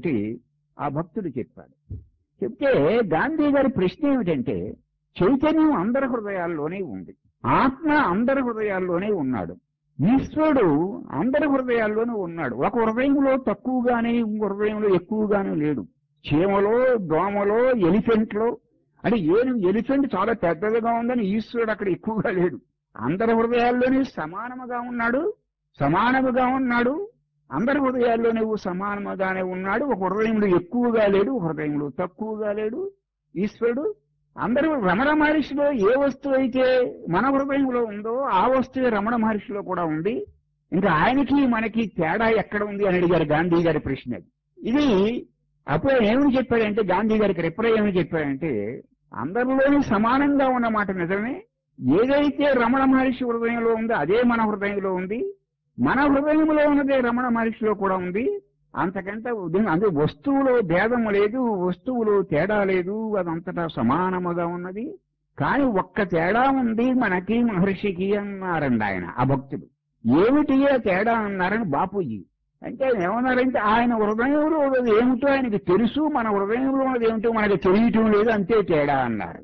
ఆ భక్తుడు చెప్పాడు. చెప్తే గాంధీ గారి ప్రశ్న ఏమిటంటే, చైతన్యం అందరి హృదయాల్లోనే ఉంది, ఆత్మ అందరి హృదయాల్లోనే ఉన్నాడు, ఈశ్వరుడు అందరి హృదయాల్లోనూ ఉన్నాడు. ఒక హృదయంలో తక్కువగానే, ఇంకో హృదయంలో ఎక్కువగానే లేడు. చీమలో, దోమలో, ఎలిఫెంట్లో, అంటే ఏను ఎలిఫెంట్ చాలా పెద్దదిగా ఉందని ఈశ్వరుడు అక్కడ ఎక్కువగా లేడు, అందరి హృదయాల్లోనే సమానముగా ఉన్నాడు, సమానముగా ఉన్నాడు. అందరి హృదయాల్లో నువ్వు సమానముగానే ఉన్నాడు. ఒక హృదయంలో ఎక్కువగా లేడు, ఒక హృదయంలో తక్కువగా లేడు ఈశ్వరుడు. అందరూ రమణ మహర్షిలో ఏ వస్తువు అయితే మన హృదయంలో ఉందో ఆ వస్తువు రమణ మహర్షిలో కూడా ఉంది. ఇంకా ఆయనకి మనకి తేడా ఎక్కడ ఉంది అని అడిగారు గాంధీ గారి ప్రశ్న. ఇది అప్పుడు ఏమని చెప్పాడంటే, గాంధీ గారికి రిప్లై ఏమని చెప్పాడంటే, అందరిలోనూ సమానంగా ఉన్న మాట నిజమే. ఏదైతే రమణ మహర్షి హృదయంలో ఉందో అదే మన హృదయంలో ఉంది. మన హృదయంలో ఉన్నదే రమణ మహర్షిలో కూడా ఉంది. అంతకంటే అంటే వస్తువులో భేదము లేదు, వస్తువులో తేడా లేదు, అదంతటా సమానముగా ఉన్నది. కానీ ఒక్క తేడా ఉంది మనకి మహర్షికి అన్నారండి ఆయన ఆ భక్తుడు. ఏమిటి ఆ తేడా అన్నారని బాపూజీ అంటే ఏమన్నారంటే, ఆయన హృదయంలో ఉన్నది ఏమిటో ఆయనకి తెలుసు, మన హృదయంలో ఉన్నది ఏమిటో మనకి తెలియటం లేదు, అంతే తేడా అన్నారు.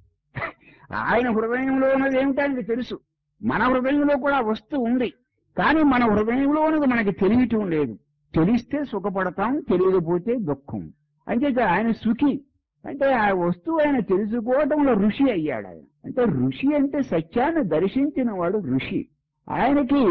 ఆయన హృదయంలో ఉన్నది ఏమిటో ఆయనకి తెలుసు, మన హృదయంలో కూడా వస్తువు ఉంది, కానీ మన హృదయంలో ఉన్నది మనకి తెలియటం లేదు. తెలిస్తే సుఖపడతాం, తెలియకపోతే దుఃఖం. అంచేత ఆయన సుఖి అంటే ఆ వస్తువు ఆయన తెలుసుకోవటంలో ఋషి అయ్యాడు ఆయన. అంటే ఋషి అంటే సత్యాన్ని దర్శించిన వాడు ఋషి. ఆయనకి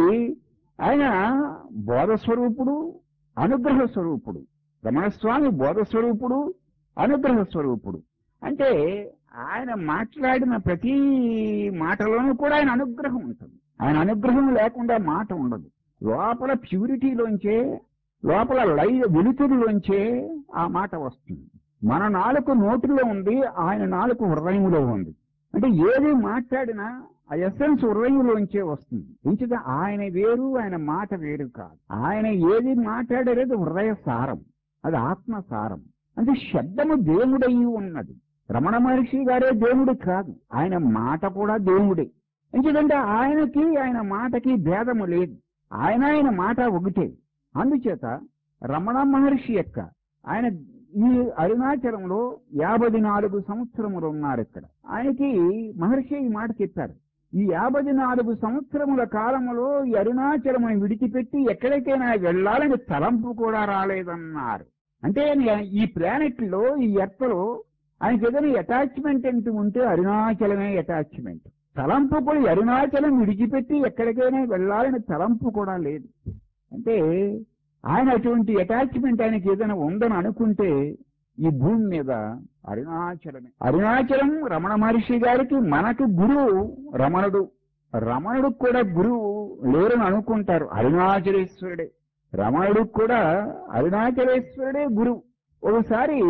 ఆయన బోధస్వరూపుడు, అనుగ్రహ స్వరూపుడు. రమణస్వామి బోధస్వరూపుడు, అనుగ్రహ స్వరూపుడు. అంటే ఆయన మాట్లాడిన ప్రతి మాటలోనూ కూడా ఆయన అనుగ్రహం ఉంటుంది. ఆయన అనుగ్రహం లేకుండా మాట ఉండదు. లోపల ప్యూరిటీలోంచే, లోపల లై వెలుతురులోంచే ఆ మాట వస్తుంది. మన నాలుక నోటిలో ఉంది, ఆయన నాలుక హృదయంలో ఉంది. అంటే ఏది మాట్లాడినా ఆ ఎస్సెన్స్ హృదయంలోంచే వస్తుంది. ఇంచుక ఆయన వేరు, ఆయన మాట వేరు కాదు. ఆయన ఏది మాట్లాడలేదు హృదయ సారం, అది ఆత్మ సారం. అంటే శబ్దము దేవుడయి ఉన్నది. రమణ మహర్షి గారే దేవుడు కాదు, ఆయన మాట కూడా దేవుడే. ఎందుకంటే ఆయనకి ఆయన మాటకి భేదము లేదు. ఆయన ఆయన మాట ఒకటే. అందుచేత రమణ మహర్షి యొక్క ఆయన ఈ అరుణాచలంలో యాభై నాలుగు సంవత్సరములు ఉన్నారు. ఇక్కడ ఆయనకి మహర్షి ఈ మాట చెప్పారు, ఈ యాభై నాలుగు సంవత్సరముల కాలంలో ఈ అరుణాచలముని విడిచిపెట్టి ఎక్కడికైనా వెళ్ళాలని తలంపు కూడా రాలేదన్నారు. అంటే ఈ ప్లానెట్ లో, ఈ ఎర్త్ లో ఆయనకి ఏదైనా అటాచ్మెంట్ అంటూ ఉంటే అరుణాచలమే అటాచ్మెంట్. తలంపు కూడా అరుణాచలం విడిచిపెట్టి ఎక్కడికైనా వెళ్ళాలని తలంపు కూడా లేదు. అంటే ఆయన అటువంటి అటాచ్మెంట్ ఆయనకి ఏదైనా ఉందని అనుకుంటే ఈ భూమి మీద అరుణాచలమే. అరుణాచలం రమణ మహర్షి గారికి మనకు గురువు రమణుడు. రమణుడికి కూడా గురువు లేరని అనుకుంటారు, అరుణాచలేశ్వరుడే. రమణుడికి కూడా అరుణాచలేశ్వరుడే గురువు. ఒకసారి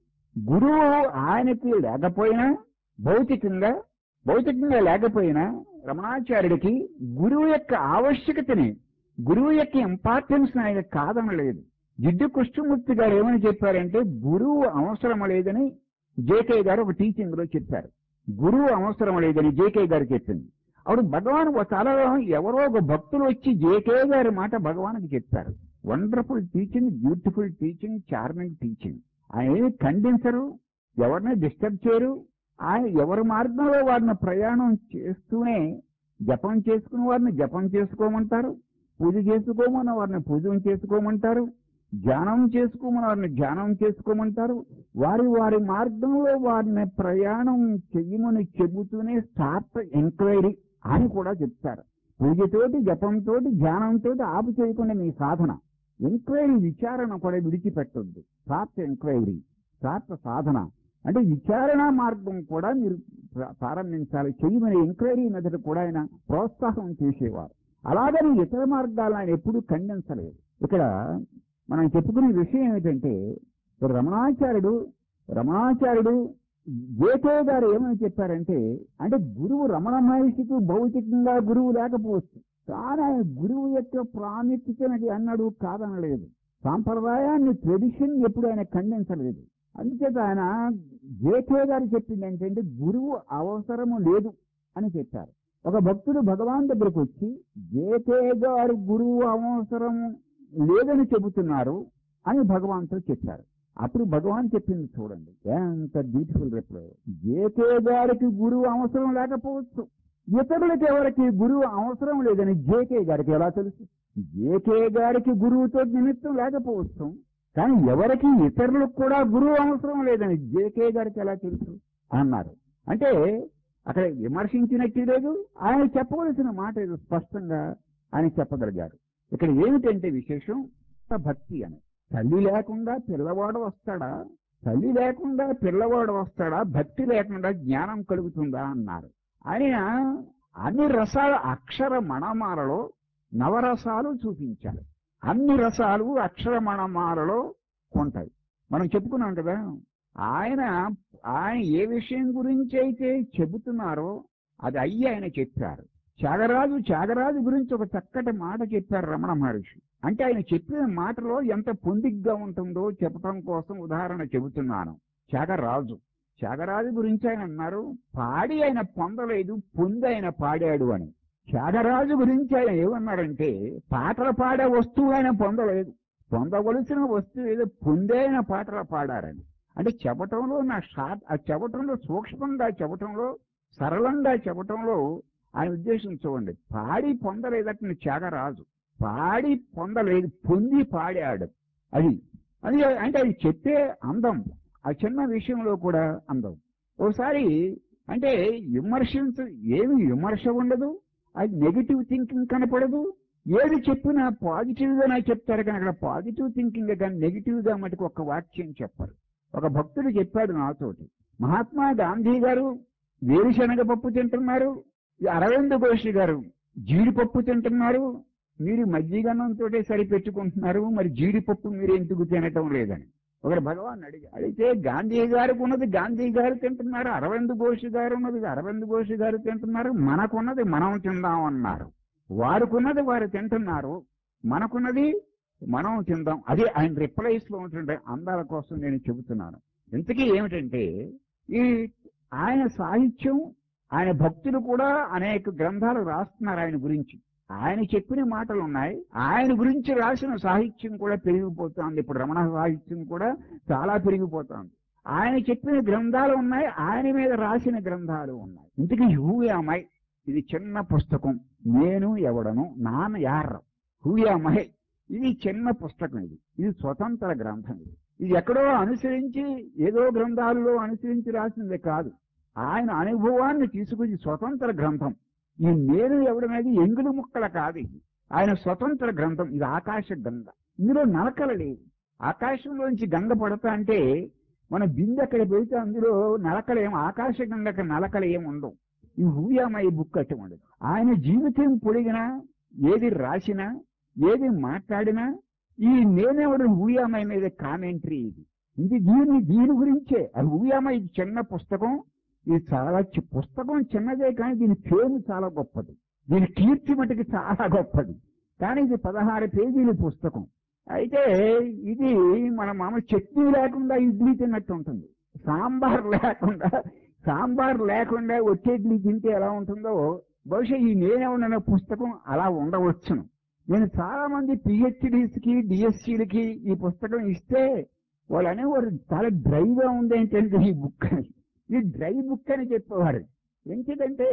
గురువు ఆయనకి లేకపోయినా, భౌతికంగా భౌతికంగా లేకపోయినా రమణాచార్యుడికి గురువు యొక్క ఆవశ్యకతని, గురువు యొక్క ఇంపార్టెన్స్ ఆయన కాదనలేదు. జిడ్డు కృష్ణమూర్తి గారు ఏమని చెప్పారంటే, గురువు అవసరం లేదని జేకే గారు ఒక టీచింగ్ లో చెప్పారు. గురువు అవసరం లేదని జేకే గారు చెప్పింది. అప్పుడు భగవాన్ చాలా ఎవరో ఒక భక్తులు వచ్చి జేకే గారి మాట భగవానికి చెప్పారు. Wonderful teaching, beautiful teaching, charming teaching. ఆయన ఏమి ఖండించరు, ఎవరిని డిస్టర్బ్ చేయరు. ఆయన ఎవరి మార్గంలో వారిని ప్రయాణం చేస్తూనే జపం చేసుకుని వారిని జపం చేసుకోమంటారు, పూజ చేసుకోమన్న వారిని పూజ చేసుకోమంటారు, ధ్యానం చేసుకోమని వారిని ధ్యానం చేసుకోమంటారు. వారి వారి మార్గంలో వారిని ప్రయాణం చెయ్యమని చెబుతూనే స్టార్ట్ ఎంక్వైరీ అని కూడా చెప్తారు. పూజతోటి, జపంతో, ధ్యానంతో ఆపు చేయకుండా మీ సాధన, ఎంక్వైరీ విచారణ కూడా విడిచిపెట్టొద్దు. Start enquiry, start sadhana. అంటే విచారణ మార్గం కూడా మీరు ప్రారంభించాలి, చెయ్యమని ఎంక్వైరీ మెథడ్ కూడా ఆయన ప్రోత్సాహం చేసేవారు. అలాగని ఇతర మార్గాలను ఆయన ఎప్పుడూ ఖండించలేదు. ఇక్కడ మనం చెప్పుకునే విషయం ఏమిటంటే, రమణాచార్యుడు రమణాచార్యుడు జేకే గారు ఏమని చెప్పారంటే, అంటే గురువు రమణ మహర్షికి భౌతికంగా గురువు లేకపోవచ్చు, కానీ ఆయన గురువు యొక్క ప్రాముఖ్యతనది అన్నాడు, కాదనలేదు. సాంప్రదాయాన్ని, ట్రెడిషన్ ఎప్పుడు ఆయన ఖండించలేదు. అందుచేత ఆయన జేకే గారు చెప్పింది ఏంటంటే, గురువు అవసరము లేదు అని చెప్పారు. ఒక భక్తుడు భగవాన్ దగ్గరకు వచ్చి జేకే గారు గురువు అవసరము లేదని చెబుతున్నారు అని భగవాన్తో చెప్పారు. అప్పుడు భగవాన్ చెప్పింది చూడండి, ఎంత బ్యూటిఫుల్ రిప్లై. జేకే గారికి గురువు అవసరం లేకపోవచ్చు, ఇతరులకి ఎవరికి గురువు అవసరం లేదని జేకే గారికి ఎలా తెలుసు? జేకే గారికి గురువుతో నిమిత్తం లేకపోవచ్చు, కానీ ఎవరికి ఇతరులకు కూడా గురువు అవసరం లేదని జేకే గారికి ఎలా తెలుసు అన్నారు. అంటే అక్కడ విమర్శించినట్టు లేదు, ఆయన చెప్పవలసిన మాట ఏదో స్పష్టంగా ఆయన చెప్పగలిగారు. ఇక్కడ ఏమిటంటే విశేషం భక్తి అని. తల్లి లేకుండా పిల్లవాడు వస్తాడా, తల్లి లేకుండా పిల్లవాడు వస్తాడా, భక్తి లేకుండా జ్ఞానం కలుగుతుందా అన్నారు. ఆయన అన్ని రసాలు అక్షర మణమాలలో నవరసాలు చూపించారు. అన్ని రసాలు అక్షర మణమాలలో ఉంటాయి. మనం చెప్పుకున్నాం కదా, ఆయన ఆయన ఏ విషయం గురించి అయితే చెబుతున్నారో అది అయ్యి ఆయన చెప్పారు. త్యాగరాజు త్యాగరాజు గురించి ఒక చక్కటి మాట చెప్పారు రమణ మహర్షి. అంటే ఆయన చెప్పిన మాటలో ఎంత పొందిగ్గా ఉంటుందో చెప్పడం కోసం ఉదాహరణ చెబుతున్నాను. త్యాగరాజు త్యాగరాజు గురించి ఆయన అన్నారు, పాడి ఆయన పొందలేదు, పొంది ఆయన పాడాడు అని. త్యాగరాజు గురించి ఆయన ఏమన్నారంటే, పాటలు పాడే వస్తువు ఆయన పొందలేదు, పొందవలసిన వస్తువు ఏదో పొందే ఆయన పాటలు పాడారని. అంటే చెప్పటంలో నా షార్ట్ ఆ చెప్పటంలో సూక్ష్మంగా చెప్పటంలో సరళంగా చెప్పటంలో ఆయన ఉద్దేశం చూడండి. పాడి పొందలేదట త్యాగరాజు, పాడి పొందలేదు, పొంది పాడాడు. అది అది అంటే అది చెప్పే అందం, ఆ చిన్న విషయంలో కూడా అందం. ఓసారి అంటే విమర్శించ ఏమి విమర్శ ఉండదు, అది నెగిటివ్ థింకింగ్ కనపడదు. ఏది చెప్పినా పాజిటివ్గా నాకు చెప్తారు, కానీ అక్కడ పాజిటివ్ థింకింగ్ కానీ నెగిటివ్గా మటుకు ఒక్క వాక్యం చెప్పరు. ఒక భక్తుడు చెప్పాడు నాతోటి, మహాత్మా గాంధీ గారు వేరుశనగ పప్పు తింటున్నారు, అరవింద్ ఘోష్ గారు జీడిపప్పు తింటున్నారు, మీరు మజ్జిగన్నంతో సరిపెట్టుకుంటున్నారు, మరి జీడిపప్పు మీరు ఎందుకు తినటం లేదని ఒకరు భగవాన్ అడిగి అడిగితే, గాంధీ గారికి ఉన్నది గాంధీ గారు తింటున్నారు, అరవింద్ ఘోష్ గారు ఉన్నది అరవింద్ ఘోష్ గారు తింటున్నారు, మనకున్నది మనం తిందామన్నారు. వారుకున్నది వారు తింటున్నారు, మనకున్నది మనం తిందాం. అదే ఆయన రిప్లైస్ లో ఉంటుండే అందాల కోసం నేను చెబుతున్నాను. ఇంతకీ ఏమిటంటే, ఈ ఆయన సాహిత్యం, ఆయన భక్తులు కూడా అనేక గ్రంథాలు రాస్తున్నారు ఆయన గురించి. ఆయన చెప్పిన మాటలు ఉన్నాయి, ఆయన గురించి రాసిన సాహిత్యం కూడా పెరిగిపోతుంది. ఇప్పుడు రమణ సాహిత్యం కూడా చాలా పెరిగిపోతుంది. ఆయన చెప్పిన గ్రంథాలు ఉన్నాయి, ఆయన మీద రాసిన గ్రంథాలు ఉన్నాయి. ఇంతకీ హూ యామ్ ఐ, ఇది చిన్న పుస్తకం. నేను ఎవడను, నాన్న యార్, హూ యామ్ ఐ, ఇది చిన్న పుస్తకం. ఇది ఇది స్వతంత్ర గ్రంథం. ఇది ఇది ఎక్కడో అనుసరించి ఏదో గ్రంథాలలో అనుసరించి రాసినది కాదు, ఆయన అనుభవాన్ని తీసుకుని స్వతంత్ర గ్రంథం. ఈ నేను ఎవడనేది ఎంగులు ముక్కల కాదు, ఇది ఆయన స్వతంత్ర గ్రంథం. ఇది ఆకాశ గంగ, ఇందులో నలకలు లేవు. ఆకాశంలోంచి గంగ పడతా అంటే మన బిందె అక్కడ పెడితే అందులో నలకలేం, ఆకాశ గంగకి నలకలేం ఉండవు. ఈ హూయామై బుక్ అట్టి ఉండదు. ఆయన జీవితం పొడిగినా, ఏది రాసినా, ఏది మాట్లాడినా ఈ నేనెవడు హూయామై మీద కామెంటరీ. ఇది ఇది దీన్ని దీని గురించే. అది హూయామై ఇది చిన్న పుస్తకం, ఇది చాలా పుస్తకం చిన్నదే, కానీ దీని ఫేమ్ చాలా గొప్పది, దీని కీర్తి మటుకు చాలా గొప్పది. కానీ ఇది పదహారు పేజీల పుస్తకం. అయితే ఇది మన మామ చట్నీ లేకుండా ఇడ్లీ తిన్నట్టు ఉంటుంది, సాంబార్ లేకుండా సాంబార్ లేకుండా వచ్చే ఇడ్లీ తింటే ఎలా ఉంటుందో బహుశా ఈ నేనెవడనే పుస్తకం అలా ఉండవచ్చును. నేను చాలా మంది పిహెచ్డీస్కి డిఎస్సీలకి ఈ పుస్తకం ఇస్తే వాళ్ళు అనేవారు చాలా డ్రైగా ఉంది ఏంటంటే ఈ బుక్ అని. ఇది డ్రై బుక్ అని చెప్పేవారు. ఎందుకంటే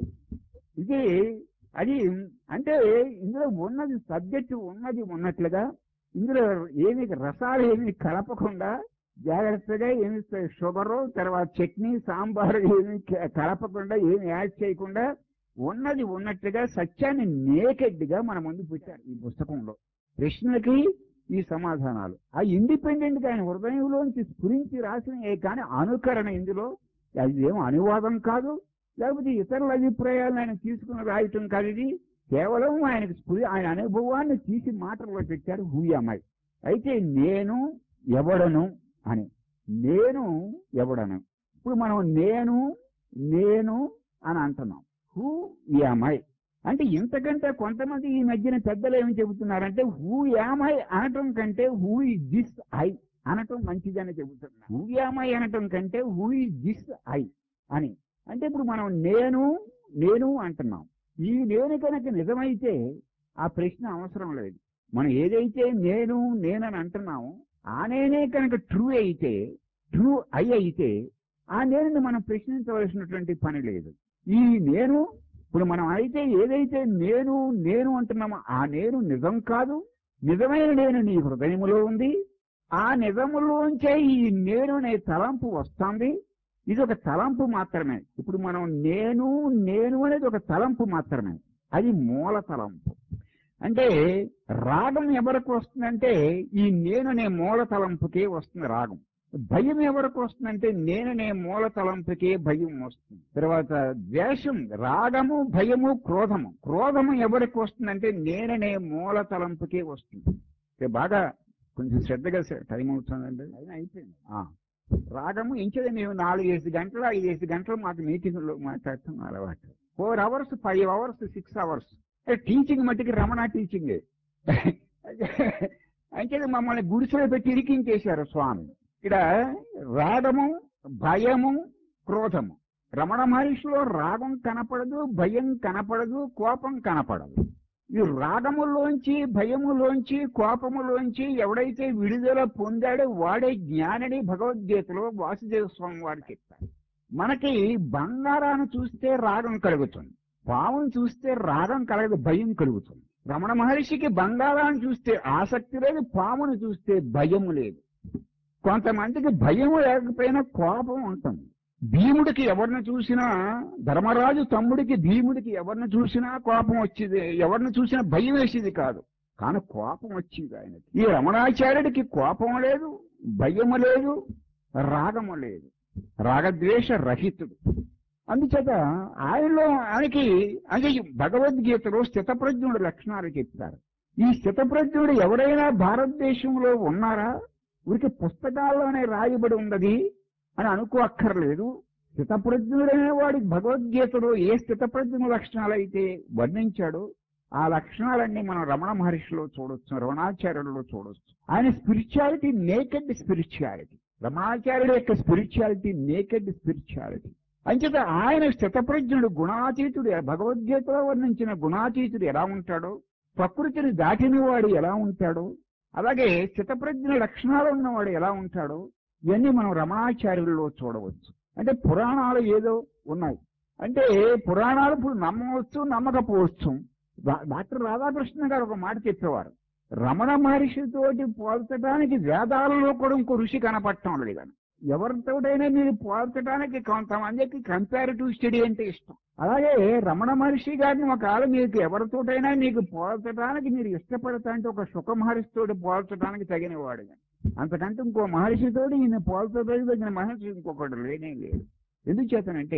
ఇది అది అంటే ఇందులో ఉన్నది సబ్జెక్టు ఉన్నది ఉన్నట్లుగా, ఇందులో ఏమి రసాలు ఏమి కలపకుండా జాగ్రత్తగా ఏమి షుగరు తర్వాత చట్నీ సాంబారు ఏమి కలపకుండా ఏమి యాడ్ చేయకుండా ఉన్నది ఉన్నట్టుగా సత్యాన్ని నేకెడ్గా మన ముందు పెట్టారు ఈ పుస్తకంలో. ప్రశ్నలకి ఈ సమాధానాలు ఆ ఇండిపెండెంట్ గా ఆయన హృదయంలోంచి స్ఫురించి రాసినవి, కానీ అనుకరణ ఇందులో అది ఏం అనువాదం కాదు, లేకపోతే ఇతరుల అభిప్రాయాలను ఆయన తీసుకుని రాయటం కాదు. ఇది కేవలం ఆయనకు స్ఫురి ఆయన అనుభవాన్ని తీసి మాటల్లో పెట్టారు హూయామై. అయితే నేను ఎవడను అని, నేను ఎవడను. ఇప్పుడు మనం నేను నేను అని అంటున్నాం, హూ యామై అంటే. ఇంతకంటే కొంతమంది ఈ మధ్యన పెద్దలు ఏమి చెబుతున్నారంటే, హూ యామై అనటం కంటే హూ ఇస్ దిస్ ఐ అనటం మంచిదని చెబుతున్నారు. హూ యామై అనటం కంటే హూ ఇస్ దిస్ ఐ అని. అంటే ఇప్పుడు మనం నేను నేను అంటున్నాం. ఈ నేను కనుక నిజమైతే ఆ ప్రశ్న అవసరం లేదు. మనం ఏదైతే నేను నేనని అంటున్నామో ఆ నేనే కనుక ట్రూ అయితే, ట్రూ ఐ అయితే ఆ నేనుని మనం ప్రశ్నించవలసినటువంటి పని లేదు. ఈ నేను ఇప్పుడు మనం అయితే ఏదైతే నేను నేను అంటున్నామో ఆ నేను నిజం కాదు, నిజమైన నేను నీ హృదయములో ఉంది. ఆ నిజములోంచే ఈ నేను అనే తలంపు వస్తుంది. ఇది ఒక తలంపు మాత్రమే. ఇప్పుడు మనం నేను నేను అనేది ఒక తలంపు మాత్రమే, అది మూల తలంపు. అంటే రాగం ఎవరికి వస్తుందంటే ఈ నేననే మూల తలంపుకే వస్తుంది రాగం. భయం ఎవరికి వస్తుందంటే నేననే మూల తలంపుకే భయం వస్తుంది. తర్వాత ద్వేషం, రాగము, భయము, క్రోధము. క్రోధము ఎవరికి వస్తుందంటే నేననే మూల తలంపుకే వస్తుంది. అంటే బాగా కొంచెం శ్రద్ధగా టైం అవుతుందండి, అయినా అయిపోయింది. ఆ, రాగము ఇంకేది మేము నాలుగేసి గంటలు ఐదేసి గంటలు మాకు మీటింగ్లో మాట్లాడటం అలవాటు. Four hours five hours six hours teaching మట్టికి రమణ టీచింగే. అంటే మమ్మల్ని గుడిసెలో పెట్టి ఇరికించేశారు స్వామి. ఇక్కడ రాగము, భయము, క్రోధము. రమణ మహర్షిలో రాగం కనపడదు, భయం కనపడదు, కోపం కనపడదు. ఈ రాగములోంచి, భయములోంచి, కోపములోంచి ఎవడైతే విడుదల పొందాడో వాడే జ్ఞానిని భగవద్గీతలో వాసుదేవ స్వామి వారు చెప్తారు. మనకి బంగారాన్ని చూస్తే రాగం కలుగుతుంది, పావును చూస్తే రాగం కలగదు, భయం కలుగుతుంది. రమణ మహర్షికి బంగారాన్ని చూస్తే ఆసక్తి లేదు, పామును చూస్తే భయము లేదు. కొంతమందికి భయము లేకపోయినా కోపం ఉంటుంది. భీముడికి ఎవరిని చూసినా, ధర్మరాజు తమ్ముడికి భీముడికి ఎవరిని చూసినా కోపం వచ్చేది, ఎవరిని చూసినా భయం వేసేది కాదు, కానీ కోపం వచ్చింది ఆయనకి. ఈ రమణాచార్యుడికి కోపం లేదు, భయము లేదు, రాగము లేదు, రాగద్వేష రహితుడు. అందుచేత ఆయనలో ఆయనకి అంటే భగవద్గీతలో స్థితప్రజ్ఞుడు లక్షణాలు చెప్తారు. ఈ స్థితప్రజ్ఞుడు ఎవరైనా భారతదేశంలో ఉన్నారా? ఊరికి పుస్తకాల్లోనే రాయబడి ఉన్నది అని అనుకో అక్కర్లేదు. స్థితప్రజ్ఞుడైన వాడికి భగవద్గీతలో ఏ స్థితప్రజ్ఞ లక్షణాలు అయితే వర్ణించాడో ఆ లక్షణాలన్నీ మనం రమణ మహర్షిలో చూడొచ్చు, రమణాచార్యులలో చూడొచ్చు. ఆయన స్పిరిచువాలిటీ నేకెడ్ స్పిరిచువాలిటీ. రమణాచార్యుడు యొక్క స్పిరిచువాలిటీ నేకెడ్ స్పిరిచువాలిటీ. అంచేత ఆయన స్థితప్రజ్ఞుడు, గుణాతీతుడు. భగవద్గీతలో వర్ణించిన గుణాతీతుడు ఎలా ఉంటాడో, ప్రకృతిని దాటిన వాడు ఎలా ఉంటాడో, అలాగే స్థితప్రజ్ఞ లక్షణాలు ఉన్నవాడు ఎలా ఉంటాడో ఇవన్నీ మనం రమణాచార్యుల్లో చూడవచ్చు. అంటే పురాణాలు ఏదో ఉన్నాయి అంటే పురాణాలు ఇప్పుడు నమ్మవచ్చు, నమ్మకపోవచ్చు. డాక్టర్ రాధాకృష్ణ గారు ఒక మాట చెప్పేవారు, రమణ మహర్షితోటి పోల్చడానికి వేదాలలో కూడా ఇంకో ఋషి కనపడటం లేదు. ఎవరితోటైనా మీరు పోల్చడానికి కొంతమందికి కంపారిటివ్ స్టడీ అంటే ఇష్టం. అలాగే రమణ మహర్షి గారిని ఒకవేళ మీకు ఎవరితోటైనా మీకు పోల్చడానికి మీరు ఇష్టపడతా అంటే ఒక సుఖ మహర్షితోటి పోల్చడానికి తగిన వాడు. అంతకంటే ఇంకో మహర్షితోటి ఈయన పోల్చడానికి తగిన మహర్షి ఇంకొకటి లేనే లేదు. ఎందుచేతనంటే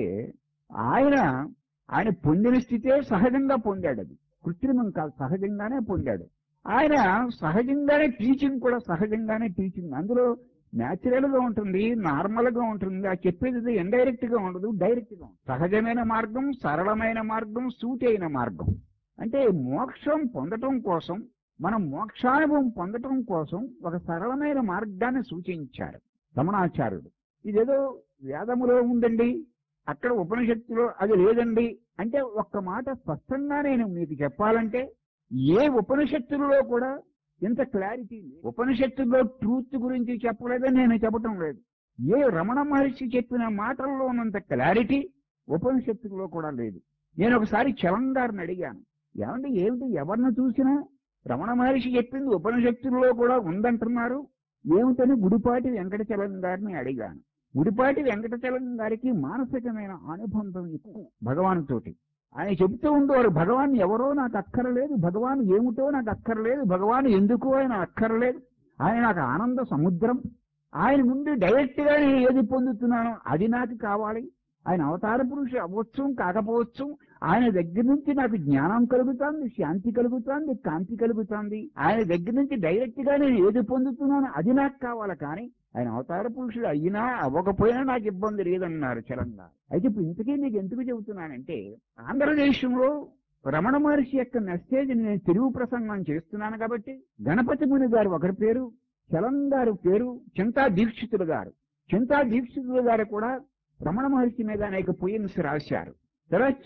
ఆయన ఆయన పొందిన స్థితే సహజంగా పొందాడు, అది కృత్రిమం కాదు, సహజంగానే పొందాడు. ఆయన సహజంగానే టీచింగ్ కూడా సహజంగానే టీచింగ్, అందులో న్యాచురల్ గా ఉంటుంది, నార్మల్ గా ఉంటుంది. ఆ చెప్పేది ఇండైరెక్ట్ గా ఉండదు, డైరెక్ట్ గా ఉంటుంది. సహజమైన మార్గం, సరళమైన మార్గం, సూటి అయిన మార్గం. అంటే మోక్షం పొందటం కోసం, మనం మోక్షానుభవం పొందటం కోసం ఒక సరళమైన మార్గాన్ని సూచించారు రమణాచార్యుడు. ఇదేదో వేదములో ఉందండి, అక్కడ ఉపనిషత్తులో అది లేదండి అంటే ఒక్క మాట స్పష్టంగా నేను మీకు చెప్పాలంటే ఏ ఉపనిషత్తులలో కూడా ఇంత క్లారిటీ, ఉపనిషత్తుల్లో ట్రూత్ గురించి చెప్పలేదని నేను చెప్పటం లేదు. ఏ రమణ మహర్షి చెప్పిన మాటల్లో ఉన్నంత క్లారిటీ ఉపనిషత్తుల్లో కూడా లేదు. నేను ఒకసారి చలం గారిని అడిగాను, ఏమంటే ఏమిటి ఎవరిని చూసినా రమణ మహర్షి చెప్పింది ఉపనిషత్తుల్లో కూడా ఉందంటున్నారు ఏమిటని గుడిపాటి వెంకటచలం గారిని అడిగాను. గుడిపాటి వెంకటచలం గారికి మానసికమైన అనుబంధం ఎక్కువ భగవానుతోటి. ఆయన చెబుతూ ఉండేవారు, భగవాన్ ఎవరో నాకు అక్కర్లేదు, భగవాన్ ఏమిటో నాకు అక్కర్లేదు, భగవాన్ ఎందుకో ఆయన అక్కర్లేదు, ఆయన నాకు ఆనంద సముద్రం, ఆయన ముందు డైరెక్ట్ గా నేను ఏది పొందుతున్నానో అది నాకు కావాలి. ఆయన అవతార పురుషుడు అవ్వచ్చు కాకపోవచ్చు, ఆయన దగ్గర నుంచి నాకు జ్ఞానం కలుగుతుంది, శాంతి కలుగుతుంది, కాంతి కలుగుతుంది. ఆయన దగ్గర నుంచి డైరెక్ట్ గా నేను ఏది పొందుతున్నానో అది నాకు కావాలి. కానీ ఆయన అవతార పురుషుడు అయినా అవ్వకపోయినా నాకు ఇబ్బంది లేదన్నారు చలంగా. అయితే ఇప్పుడు ఇంతకీ నీకు ఎందుకు చెబుతున్నానంటే, ఆంధ్రదేశంలో రమణ మహర్షి యొక్క మెసేజ్ నేను తెలుగు ప్రసంగం చేస్తున్నాను కాబట్టి గణపతి ముని గారు ఒకరి పేరు, చలం గారు పేరు చింతా దీక్షితులు గారు. చింతా దీక్షితులు గారు కూడా రమణ మహర్షి మీద అనేక పోయిమ్స్ రాశారు. తర్వాత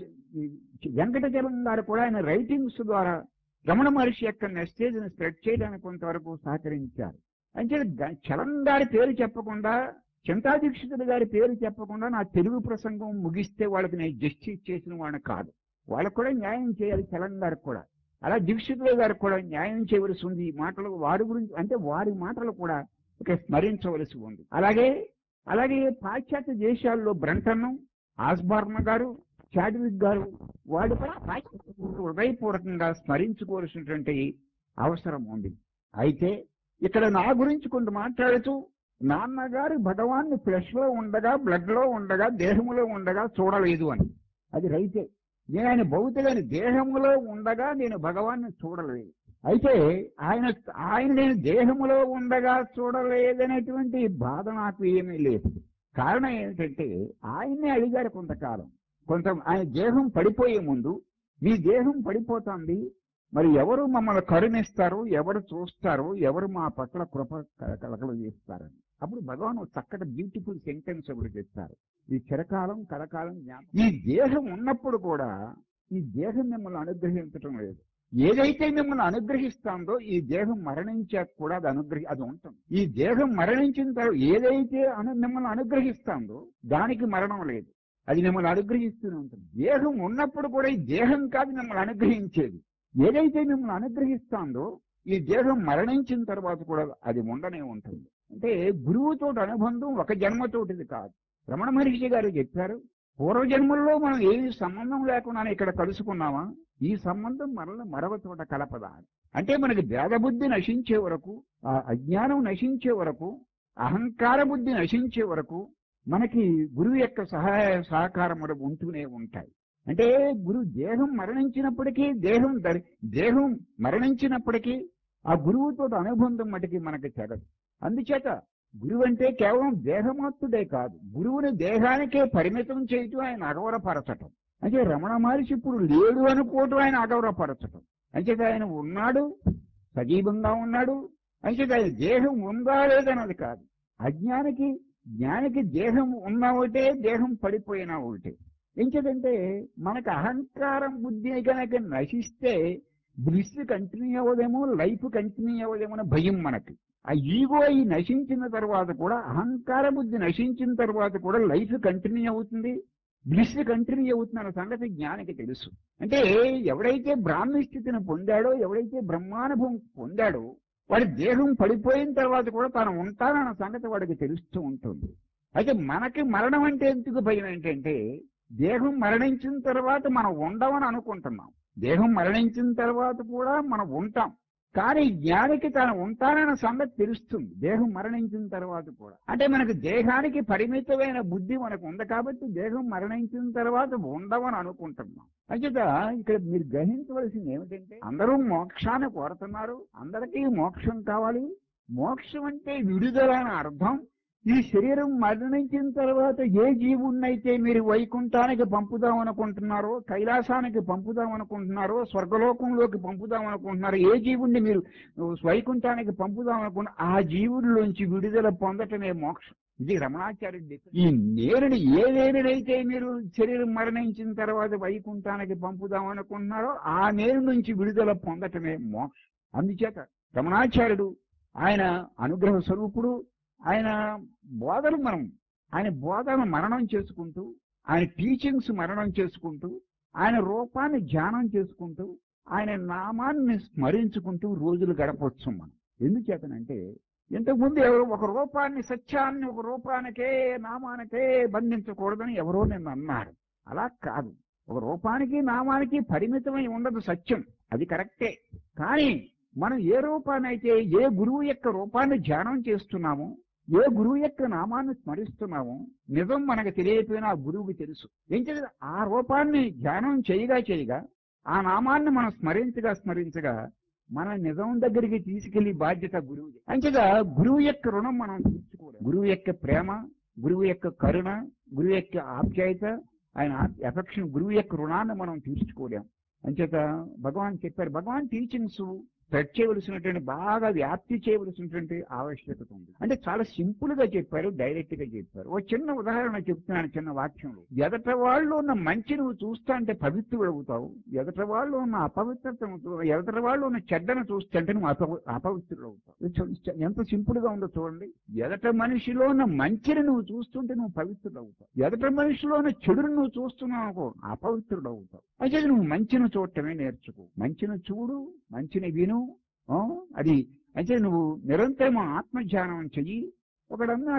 వెంకటచలం గారు కూడా ఆయన రైటింగ్స్ ద్వారా రమణ మహర్షి యొక్క మెసేజ్ ని స్ప్రెడ్ చేయడానికి కొంతవరకు సహకరించారు. అంటే చలం గారి పేరు చెప్పకుండా, చింతా దీక్షితులు గారి పేరు చెప్పకుండా నా తెలుగు ప్రసంగం ముగిస్తే వాళ్ళకి నేను జస్టిస్ చేసిన వాడిని కాదు. వాళ్ళకు కూడా న్యాయం చేయాలి, చలం గారికి కూడా. అలా దీక్షితులు గారికి కూడా న్యాయం చేయవలసి ఉంది. ఈ మాటలు వారి గురించి అంటే వారి మాటలు కూడా ఒక స్మరించవలసి ఉంది. అలాగే అలాగే పాశ్చాత్య దేశాల్లో బ్రంటన్, ఆస్బార్న్ గారు, చాడ్విక్ గారు వాళ్ళు కూడా హృదయపూర్వకంగా స్మరించుకోవాల్సినటువంటి అవసరం ఉంది. అయితే ఇక్కడ నా గురించి కొంత మాట్లాడుతూ నాన్నగారు భగవాన్ని ఫ్లెష్ లో ఉండగా, బ్లడ్ లో ఉండగా, దేహములో ఉండగా చూడలేదు అని. అది రైతే. నేను ఆయన భౌతికని దేహములో ఉండగా నేను భగవాన్ని చూడలేదు. అయితే ఆయన ఆయన నేను దేహములో ఉండగా చూడలేదనేటువంటి బాధ నాకు ఏమీ లేదు. కారణం ఏంటంటే ఆయన్నే అడిగారు కొంతకాలం. కొంత ఆయన దేహం పడిపోయే ముందు, మీ దేహం పడిపోతుంది, మరి ఎవరు మమ్మల్ని కరుణిస్తారు, ఎవరు చూస్తారు, ఎవరు మా పట్ల కృప కలకలు చేస్తారని. అప్పుడు భగవాన్ ఒక చక్కటి బ్యూటిఫుల్ సెంటెన్స్ ఒకటి చెప్తారు. ఈ చిరకాలం కలకాలం జ్ఞాపకం. ఈ దేహం ఉన్నప్పుడు కూడా ఈ దేహం మిమ్మల్ని అనుగ్రహించటం లేదు. ఏదైతే మిమ్మల్ని అనుగ్రహిస్తుందో ఈ దేహం మరణించాక కూడా అది అనుగ్రహి అది ఉంటుంది. ఈ దేహం మరణించిన తర్వాత ఏదైతే అను మిమ్మల్ని అనుగ్రహిస్తుందో దానికి మరణం లేదు, అది మిమ్మల్ని అనుగ్రహిస్తూనే ఉంటుంది. దేహం ఉన్నప్పుడు కూడా ఈ దేహం కాదు మిమ్మల్ని అనుగ్రహించేది. ఏదైతే మిమ్మల్ని అనుగ్రహిస్తుందో ఈ దేహం మరణించిన తర్వాత కూడా అది ఉండనే ఉంటుంది. అంటే గురువుతో అనుబంధం ఒక జన్మతోటిది కాదు. రమణ మహర్షి గారు చెప్పారు, పూర్వజన్మల్లో మనం ఏమి సంబంధం లేకుండా ఇక్కడ కలుసుకున్నామా, ఈ సంబంధం మనల్ని మరొక చోట కలపదా. అంటే మనకి భేదబుద్ధి నశించే వరకు, ఆ అజ్ఞానం నశించే వరకు, అహంకార బుద్ధి నశించే వరకు మనకి గురువు యొక్క సహాయ సహకారములు ఉంటూనే ఉంటాయి. అంటే గురువు దేహం మరణించినప్పటికీ, దేహం దరి దేహం మరణించినప్పటికీ ఆ గురువుతో అనుబంధం మటుకి మనకి తెగదు. అందుచేత గురువు అంటే కేవలం దేహమాత్రుడే కాదు, గురువుని దేహానికే పరిమితం చేయటం ఆయన అగౌరవపరచటం. అంటే రమణ మహర్షి ఇప్పుడు లేడు అనుకోవటం ఆయన అగౌరవపరచటం. అంచేత ఆయన ఉన్నాడు, సజీవంగా ఉన్నాడు. అంచేత ఆయన దేహం ఉందా లేదన్నది కాదు. అజ్ఞానికి జ్ఞానికి దేహం ఉన్న ఒకటే, దేహం పడిపోయినా ఒకటే. ఎంచేదంటే మనకు అహంకారం బుద్ధి కనుక నశిస్తే బ్లిస్ కంటిన్యూ అవ్వదేమో, లైఫ్ కంటిన్యూ అవ్వదేమో అని భయం మనకి. ఆ ఈగో ఈ నశించిన తర్వాత కూడా, అహంకార బుద్ధి నశించిన తర్వాత కూడా లైఫ్ కంటిన్యూ అవుతుంది, బ్లిస్ కంటిన్యూ అవుతుంది అన్న సంగతి జ్ఞానికి తెలుసు. అంటే ఎవడైతే బ్రాహ్మీ స్థితిని పొందాడో, ఎవడైతే బ్రహ్మానుభవం పొందాడో వాడి దేహం పడిపోయిన తర్వాత కూడా తాను ఉంటానన్న సంగతి వాడికి తెలుస్తూ ఉంటుంది. అయితే మనకి మరణం అంటే ఎందుకు భయం ఏంటంటే, దేహం మరణించిన తర్వాత మనం ఉండమని అనుకుంటున్నాం. దేహం మరణించిన తర్వాత కూడా మనం ఉంటాం, కానీ జ్ఞానికి తాను ఉంటానన్న సంగతి తెలుస్తుంది దేహం మరణించిన తర్వాత కూడా. అంటే మనకు దేహానికి పరిమితమైన బుద్ధి మనకు ఉంది కాబట్టి దేహం మరణించిన తర్వాత ఉండమని అనుకుంటున్నాం. అంచేత ఇక్కడ మీరు గ్రహించవలసింది ఏమిటంటే, అందరూ మోక్షాన్ని కోరుతున్నారు, అందరికీ మోక్షం కావాలి. మోక్షం అంటే విడుదల అని అర్థం. ఈ శరీరం మరణించిన తర్వాత ఏ జీవుణ్ణైతే మీరు వైకుంఠానికి పంపుదాం అనుకుంటున్నారో, కైలాసానికి పంపుదాం అనుకుంటున్నారో, స్వర్గలోకంలోకి పంపుదాం అనుకుంటున్నారో, ఏ జీవుణ్ణి మీరు వైకుంఠానికి పంపుదాం అనుకుంటున్న ఆ జీవుల్లోంచి విడుదల పొందటమే మోక్షం. ఇది రమణాచార్యుడి. ఈ నేరుని ఏ నేరునైతే మీరు శరీరం మరణించిన తర్వాత వైకుంఠానికి పంపుదాం అనుకుంటున్నారో ఆ నేరు నుంచి విడుదల పొందటమే మోక్షం. అందుచేత రమణాచార్యుడు ఆయన అనుగ్రహ స్వరూపుడు. ఆయన బోధలు మనం ఆయన బోధను మరణం చేసుకుంటూ, ఆయన టీచింగ్స్ మరణం చేసుకుంటూ, ఆయన రూపాన్ని ధ్యానం చేసుకుంటూ, ఆయన నామాన్ని స్మరించుకుంటూ రోజులు గడపవచ్చు మనం. ఎందుచేతనంటే ఇంతకుముందు ఎవరు ఒక రూపాన్ని, సత్యాన్ని ఒక రూపానికే నామానికే బంధించకూడదని ఎవరో నిన్ను అన్నారు. అలా కాదు. ఒక రూపానికి నామానికి పరిమితమై ఉండదు సత్యం, అది కరెక్టే. కానీ మనం ఏ రూపాన్నైతే, ఏ గురువు యొక్క రూపాన్ని ధ్యానం చేస్తున్నామో, ఏ గురువు యొక్క నామాన్ని స్మరిస్తున్నామో, నిజం మనకు తెలియకపోయినా ఆ గురువుకి తెలుసు. ఏం చేయాలి? ఆ రూపాన్ని ధ్యానం చేయగా చేయగా, ఆ నామాన్ని మనం స్మరించగా స్మరించగా మన నిజం దగ్గరికి తీసుకెళ్లి బాధ్యత గురువుది. అంచేగా గురువు యొక్క రుణం మనం తీర్చుకోలేం. గురువు యొక్క ప్రేమ, గురువు యొక్క కరుణ, గురువు యొక్క ఆప్యాయత, ఆయన ఎఫెక్షన్, గురువు యొక్క రుణాన్ని మనం తీర్చుకోలేం. అంచేత భగవాన్ చెప్పారు, భగవాన్ టీచింగ్స్ స్ప్రెడ్ చేయవలసినటువంటి, బాగా వ్యాప్తి చేయవలసినటువంటి ఆవశ్యకత ఉంది. అంటే చాలా సింపుల్ గా చెప్పారు, డైరెక్ట్ గా చెప్పారు. ఒక చిన్న ఉదాహరణ చెప్తున్నాను, చిన్న వాక్యంలో. ఎదట వాళ్ళు ఉన్న మంచి నువ్వు చూస్తా అంటే పవిత్రుడు అవుతావు, ఎదట వాళ్ళు ఉన్న అపవిత్రతను, ఎదట వాళ్ళు ఉన్న చెడ్డను చూస్తుంటే నువ్వు అప అపవిత్రుడు అవుతావు. ఎంత సింపుల్ గా ఉందో చూడండి. ఎదట మనిషిలో ఉన్న మంచిని నువ్వు చూస్తుంటే నువ్వు పవిత్రుడు అవుతావు, ఎదట మనిషిలో ఉన్న చెడును నువ్వు చూస్తున్నావు అనుకో అపవిత్రుడు అవుతావు. అయితే నువ్వు మంచిని చూడటమే నేర్చుకో, మంచిని చూడు, మంచిని విను. అది అంటే నువ్వు నిరంతరం ఆత్మధ్యానం చెయ్యి. ఒకడు అన్నాడు,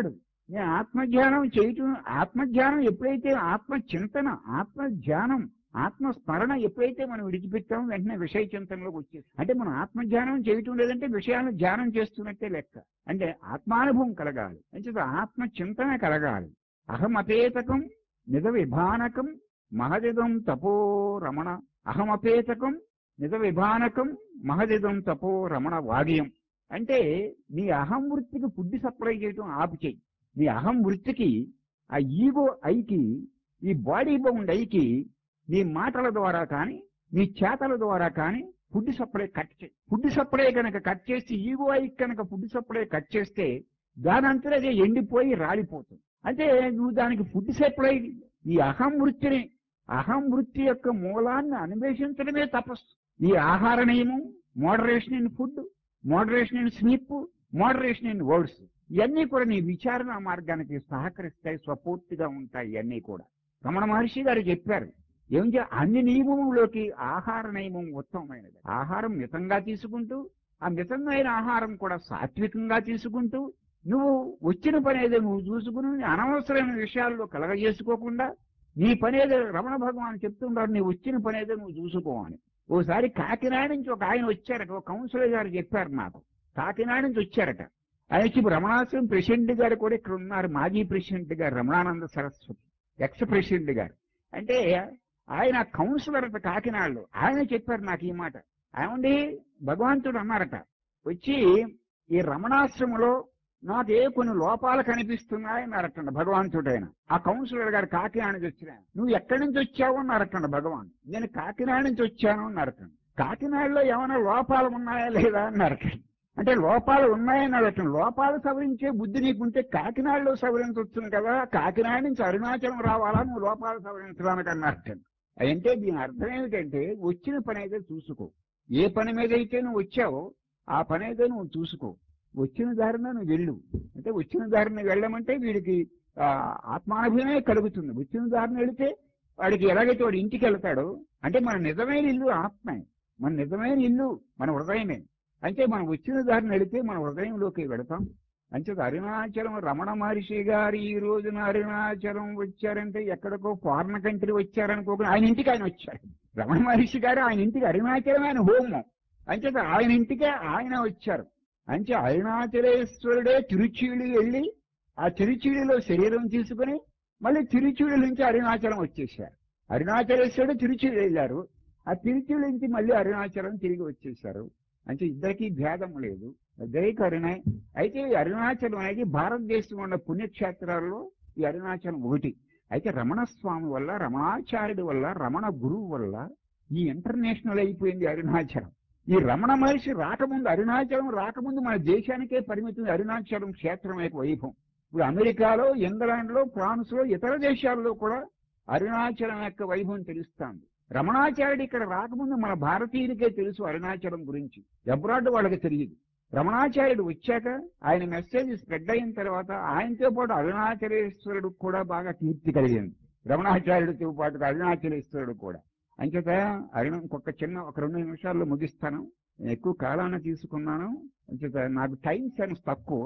నేను ఆత్మధ్యానం చేయటం, ఆత్మధ్యానం ఎప్పుడైతే ఆత్మ చింతన, ఆత్మధ్యానం, ఆత్మస్మరణ ఎప్పుడైతే మనం విడిచిపెట్టామో వెంటనే విషయ చింతనలోకి వచ్చేసి, అంటే మనం ఆత్మధ్యానం చేయటం లేదంటే విషయాలను ధ్యానం చేస్తున్నట్టే లెక్క. అంటే ఆత్మానుభవం కలగాలి, అంటే ఆత్మ చింతన కలగాలి. అహమపేతకం నిజ విభానకం మహదిదం తపో రమణ. అహమపేతకం నిజ విభానకం మహదిదం తపో రమణ వాగ్యం. అంటే నీ అహం వృత్తికి ఫుడ్ సప్లై చేయటం ఆపు చేయి. నీ అహం వృత్తికి, ఆ ఈగో ఐకి, ఈ బాడీ బౌండ్ ఐకి నీ మాటల ద్వారా కానీ నీ చేతల ద్వారా కానీ ఫుడ్ సప్లై కట్ చేయి. ఫుడ్ సప్లై కనుక కట్ చేసి, ఈగో ఐకి కనుక ఫుడ్ సప్లై కట్ చేస్తే దానంతా అదే ఎండిపోయి రాలిపోతుంది. అంటే నువ్వు దానికి ఫుడ్ సప్లై, ఈ అహం వృత్తిని, అహం వృత్తి యొక్క మూలాన్ని అన్వేషించడమే తపస్సు. ఈ ఆహార నియమం, moderation in food, moderation in sleep, moderation in words, ఇవన్నీ కూడా నీ విచారణ మార్గానికి సహకరిస్తాయి, సపోర్ట్గా ఉంటాయి. ఇవన్నీ కూడా రమణ మహర్షి గారు చెప్పారు. ఏం చే అన్ని నియమంలోకి ఆహార నియమం ఉత్తమమైనది. ఆహారం మితంగా తీసుకుంటూ, ఆ మితమైన ఆహారం కూడా సాత్వికంగా తీసుకుంటూ, నువ్వు వచ్చిన పని ఏదో నువ్వు చూసుకుని అనవసరమైన విషయాల్లో కలగజేసుకోకుండా నీ పనేదో, రమణ భగవాన్ చెప్తుంటారు, నీ వచ్చిన పనేదో నువ్వు చూసుకోవాలి. ఓసారి కాకినాడ నుంచి ఒక ఆయన వచ్చారట, ఒక కౌన్సిలర్ గారు చెప్పారు నాకు, కాకినాడ నుంచి వచ్చారట. ఆయన వచ్చి రమణాశ్రమం ప్రెసిడెంట్ గారు కూడా ఇక్కడ ఉన్నారు, మాజీ ప్రెసిడెంట్ గారు రమణానంద సరస్వతి, ఎక్స్ ప్రెసిడెంట్ గారు. అంటే ఆయన కౌన్సిలర్ అట కాకినాడలో. ఆయన చెప్పారు నాకు ఈ మాట. ఏమండి భగవంతుడు అన్నారట వచ్చి, ఈ రమణాశ్రమంలో నాకే కొన్ని లోపాలు కనిపిస్తున్నాయన్నారటండి భగవంతుడు. ఆయన ఆ కౌన్సిలర్ గారు కాకినాడ నుంచి వచ్చిన. నువ్వు ఎక్కడి నుంచి వచ్చావు అన్నారటండి భగవాన్. నేను కాకినాడ నుంచి వచ్చాను అన్నారటండి. కాకినాడలో ఏమైనా లోపాలు ఉన్నాయా లేదా అన్నారటండి. అంటే లోపాలు ఉన్నాయని అడగటం, లోపాలు సవరించే బుద్ధి నీకుంటే కాకినాడలో సవరించవచ్చు కదా, కాకినాడ నుంచి అరుణాచలం రావాలా నువ్వు లోపాలు సవరించడానికి అన్నారటండి. అంటే దీని అర్థం ఏమిటంటే, వచ్చిన పని అయితే చూసుకో, ఏ పని మీద అయితే నువ్వు వచ్చావో ఆ పని అయితే నువ్వు చూసుకో, వచ్చిన దారిన నువ్వు వెళ్ళు. అంటే వచ్చిన దారిని వెళ్ళమంటే వీడికి ఆత్మానుభవమే కలుగుతుంది. వచ్చిన దారిని వెళితే వాడికి ఎలాగైతే వాడు ఇంటికి వెళ్తాడో, అంటే మన నిజమైన ఇల్లు ఆత్మే, మన నిజమైన ఇల్లు మన హృదయమే. అంటే మనం వచ్చిన దారిని వెళితే మన హృదయంలోకి వెళతాం. అంటే అరుణాచలం రమణ మహర్షి గారు ఈ రోజున అరుణాచలం వచ్చారంటే ఎక్కడికో ఫారిన్ కంట్రీ వచ్చారనుకోకుండా ఆయన ఇంటికి ఆయన వచ్చారు. రమణ మహర్షి గారు ఆయన ఇంటికి, అరుణాచలం ఆయన హోమం, అంచేత ఆయన ఇంటికే ఆయన వచ్చారు. అంటే అరుణాచలేశ్వరుడే తిరుచీలి వెళ్ళి ఆ తిరుచీలిలో శరీరం తీసుకుని మళ్ళీ తిరుచీలి నుంచి అరుణాచలం వచ్చేసారు. అరుణాచలేశ్వరుడు తిరుచీలి వెళ్ళారు, ఆ తిరుచీలి నుంచి మళ్ళీ అరుణాచలం తిరిగి వచ్చేసారు. అంటే ఇద్దరికీ భేదం లేదు, ఇద్దరికీ అరుణాయ. అయితే ఈ అరుణాచలం అనేది భారతదేశంలో ఉన్న పుణ్యక్షేత్రాల్లో ఈ అరుణాచలం ఒకటి. అయితే రమణస్వామి వల్ల, రమణాచార్యుడి వల్ల, రమణ గురువు వల్ల ఈ ఇంటర్నేషనల్ అయిపోయింది అరుణాచలం. ఈ రమణ మహర్షి రాకముందు, అరుణాచలం రాకముందు మన దేశానికే పరిమితం అరుణాచలం క్షేత్రం యొక్క వైభవం. ఇప్పుడు అమెరికాలో, ఇంగ్లాండ్లో, ఫ్రాన్స్లో, ఇతర దేశాల్లో కూడా అరుణాచలం యొక్క వైభవం తెలుస్తుంది. రమణాచార్యుడు ఇక్కడ రాకముందు మన భారతీయుడికే తెలుసు అరుణాచలం గురించి, అబ్రాడ్ వాళ్ళకి తెలియదు. రమణాచార్యుడు వచ్చాక ఆయన మెసేజ్ స్ప్రెడ్ అయిన తర్వాత ఆయనతో పాటు అరుణాచలేశ్వరుడు కూడా బాగా కీర్తి కలిగింది. రమణాచార్యుడితో పాటు అరుణాచలేశ్వరుడు కూడా. అంచేత అరుణ ఇంకొక చిన్న ఒక రెండు నిమిషాల్లో ముగిస్తాను, నేను ఎక్కువ కాలాన్ని తీసుకున్నాను. అంచేత నాకు టైం సెన్స్ తక్కువ,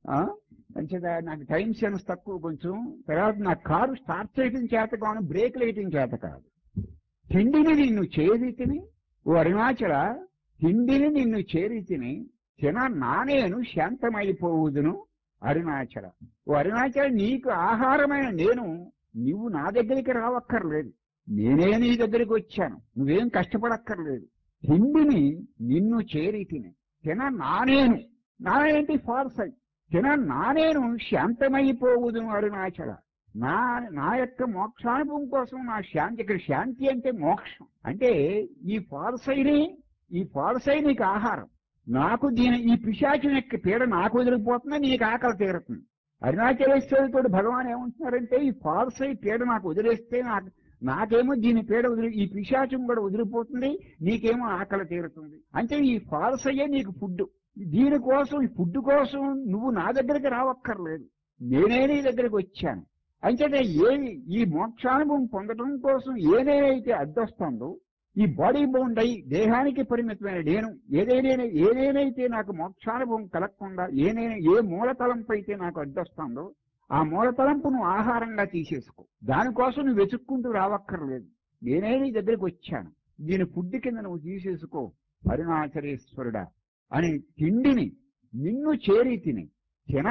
అంచేత నాకు టైం సెన్స్ తక్కువ కొంచెం. తర్వాత నా కారు స్టార్ట్ చేయడం చేత కాను, బ్రేక్ వేయటం చేత కాదు. తిండిని నిన్ను చేరి తిని ఓ అరుణాచల, తిండిని నిన్ను చేరి తిని తిన నానేను శాంతమైపోవుదును అరుణాచల. ఓ అరుణాచల, నీకు ఆహారమైన నేను, నువ్వు నా దగ్గరికి రావక్కర్లేదు, నేనే నీ దగ్గరికి వచ్చాను, నువ్వేం కష్టపడక్కర్లేదు. తిండిని నిన్ను చేరి తిని తిన నానేను, నానేంటి ఫాల్స్ అయి, తిన నానేను శాంతమైపోవుదును అరుణాచల. నా నా యొక్క మోక్షానుభవం కోసం నా శాంతి, ఇక్కడ శాంతి అంటే మోక్షం. అంటే ఈ ఫాల్సైని, ఈ ఫాల్సై నీకు ఆహారం, నాకు దీని ఈ పిశాచం యొక్క పీడ నాకు వదిలిపోతున్నా, నీకు ఆకలి తీరుతుంది. అరుణాచలేశ్వరుడితో భగవాన్ ఏమంటున్నారంటే, ఈ ఫాల్సై పీడ నాకు వదిలేస్తే నాకు నాకేమో దీని పీడ వదిలి, ఈ పిశాచం కూడా వదిలిపోతుంది, నీకేమో ఆకలి తీరుతుంది. అంటే ఈ ఫాల్సయ్యే నీకు ఫుడ్. దీనికోసం, ఈ ఫుడ్ కోసం నువ్వు నా దగ్గరికి రావక్కర్లేదు, నేనే నీ దగ్గరికి వచ్చాను. అంచేత ఏ ఈ మోక్షానుభవం పొందడం కోసం ఏదేదైతే అడ్డొస్తుందో, ఈ బాడీ బౌండ్ అయి దేహానికి పరిమితమైన నేను ఏదైనా ఏదేనైతే నాకు మోక్షానుభవం కలగకుండా, ఏదైనా ఏ మూలతలంపై అయితే నాకు అడ్డొస్తుందో ఆ మూల తలంపు నువ్వు ఆహారంగా తీసేసుకో. దానికోసం నువ్వు వెతుక్కుంటూ రావక్కర్లేదు. నేనే నీ దగ్గరికి వచ్చాను, దీని ఫుడ్ కింద నువ్వు తీసేసుకో అరుణాచలేశ్వరుడా అని తిండిని నిన్ను చేరి తిని తిన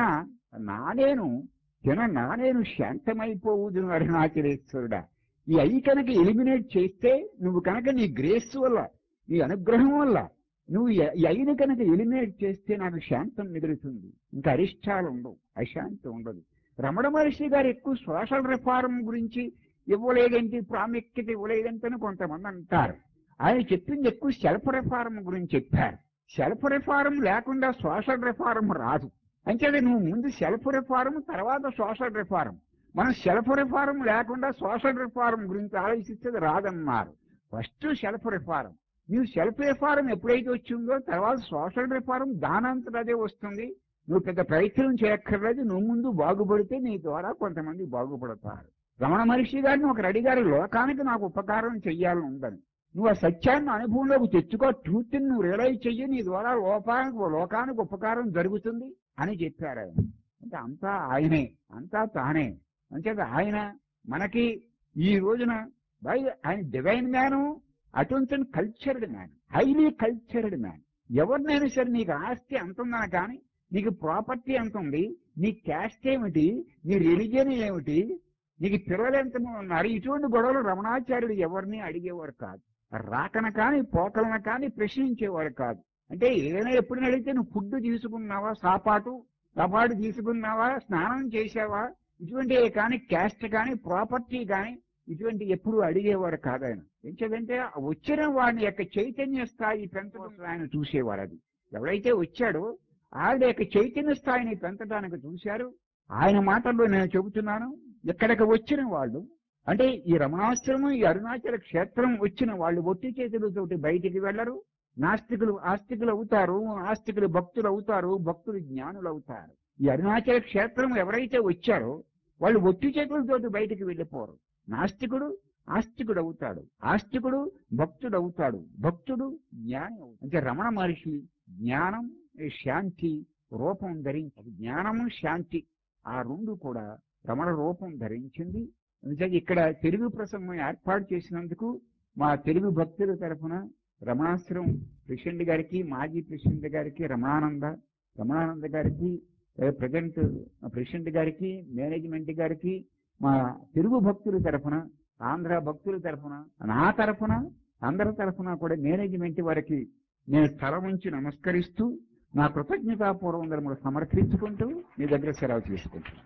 నానేను తిన నానేను శాంతమైపోవుదు అరుణాచలేశ్వరుడా. ఈ అయి కనుక ఎలిమినేట్ చేస్తే, నువ్వు కనుక నీ గ్రేస్ వల్ల, నీ అనుగ్రహం వల్ల నువ్వు ఈ అయిని కనుక ఎలిమినేట్ చేస్తే నాకు శాంతం మిగులుతుంది, ఇంకా అరిష్టాలు ఉండవు, అశాంతి ఉండదు. రమణ మహర్షి గారు ఎక్కువ సోషల్ రిఫార్మ్ గురించి ఇవ్వలేదంటే, ప్రాముఖ్యత ఇవ్వలేదంటని కొంతమంది అంటారు. ఆయన చెప్పింది ఎక్కువ సెల్ఫ్ రిఫార్మ్ గురించి చెప్పారు. సెల్ఫ్ రిఫార్మ్ లేకుండా సోషల్ రిఫార్మ్ రాదు. అంచేది నువ్వు ముందు సెల్ఫ్ రిఫార్మ్, తర్వాత సోషల్ రిఫార్మ్. మనం సెల్ఫ్ రిఫార్మ్ లేకుండా సోషల్ రిఫార్మ్ గురించి ఆలోచిస్తే రాదన్నారు. First self reform. నువ్వు సెల్ఫ్ రిఫార్మ్ ఎప్పుడైతే వచ్చిందో తర్వాత సోషల్ రిఫార్మ్ దానంతట అదే వస్తుంది. నువ్వు పెద్ద ప్రయత్నం చేయక్కర్లేదు. నువ్వు ముందు బాగుపడితే నీ ద్వారా కొంతమంది బాగుపడతారు. రమణ మహర్షి గారిని ఒకరు అడిగారు, లోకానికి నాకు ఉపకారం చెయ్యాలని ఉందని. నువ్వు ఆ సత్యాన్ని అనుభవంలోకి తెచ్చుకో, ట్రూత్ని నువ్వు రియలైజ్ చెయ్యి, నీ ద్వారా లోకానికి లోకానికి ఉపకారం జరుగుతుంది అని చెప్పారు ఆయన. అంటే అంతా ఆయనే, అంతా తానే. అంచేత ఆయన మనకి ఈ రోజున బై ఆయన డివైన్ మ్యాను, అటువంటి cultured man, highly cultured man. ఎవరినైనా సరే నీకు ఆస్తి ఎంత ఉందా కానీ, నీకు ప్రాపర్టీ ఎంత ఉంది, నీ క్యాస్ట్ ఏమిటి, నీ రిలీజియన్ ఏమిటి, నీకు పిల్లలు ఎంతమంది ఉన్నారు, ఇటువంటి గొడవలు రమణాచార్యుడు ఎవరిని అడిగేవారు కాదు. రాకన కానీ పోకలన కానీ ప్రశ్నించేవారు కాదు. అంటే ఏదైనా ఎప్పుడైనా అడిగితే నువ్వు ఫుడ్ తీసుకున్నావా, సాపాటు సపాటు తీసుకున్నావా, స్నానం చేసావా, ఇటువంటి కానీ క్యాస్ట్ కానీ ప్రాపర్టీ కానీ ఇటువంటి ఎప్పుడు అడిగేవారు కాదు ఆయన. ఎందుకంటే వచ్చిన వాడిని యొక్క చైతన్య స్థాయి పెంచడం ఆయన చూసేవారు. అది ఎవరైతే వచ్చాడో ఆయన యొక్క చైతన్య స్థాయిని పెంచడానికి చూశారు. ఆయన మాటల్లో నేను చెబుతున్నాను, ఎక్కడికి వచ్చిన వాళ్ళు అంటే ఈ రమణాశ్రమం, ఈ అరుణాచల క్షేత్రం వచ్చిన వాళ్ళు ఒట్టి చేతులతోటి బయటికి వెళ్ళరు. నాస్తికులు ఆస్తికులు అవుతారు, ఆస్తికులు భక్తులు అవుతారు, భక్తులు జ్ఞానులు అవుతారు. ఈ అరుణాచల క్షేత్రం ఎవరైతే వచ్చారో వాళ్ళు ఒట్టి చేతులతోటి బయటికి వెళ్ళిపోరు. నాస్తికుడు ఆస్తికుడు అవుతాడు, ఆస్తికుడు భక్తుడు అవుతాడు, భక్తుడు జ్ఞాని అవుతాడు. అంటే రమణ మహర్షి జ్ఞానం శాంతి రూపం ధరించింది. జ్ఞానము శాంతి ఆ రెండు కూడా రమణ రూపం ధరించింది. అందుకే ఇక్కడ తెలుగు ప్రసంగం ఏర్పాటు చేసినందుకు మా తెలుగు భక్తుల తరఫున రమణాశ్రమం ప్రెసిడెంట్ గారికి, మాజీ ప్రెసిడెంట్ గారికి, రమణానంద రమణానంద గారికి, ప్రజెంట్ ప్రెసిడెంట్ గారికి, మేనేజ్మెంట్ గారికి, మా తెలుగు భక్తుల తరఫున, ఆంధ్ర భక్తుల తరఫున, నా తరఫున, అందరి తరఫున కూడా మేనేజ్మెంట్ వారికి నేను స్థలం ఉంచి నమస్కరిస్తూ నా కృతజ్ఞతాపూర్వకంగా సమర్పించుకుంటూ మీ దగ్గర సెలవు తీసుకుంటున్నాను.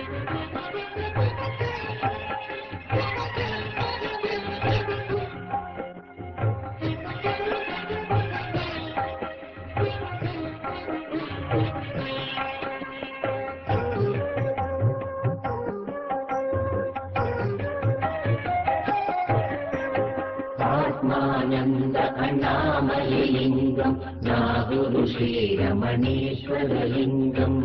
ఆత్మానంద అన్నామయలింగం నా గురు శ్రీరమణేశ్వరలింగం.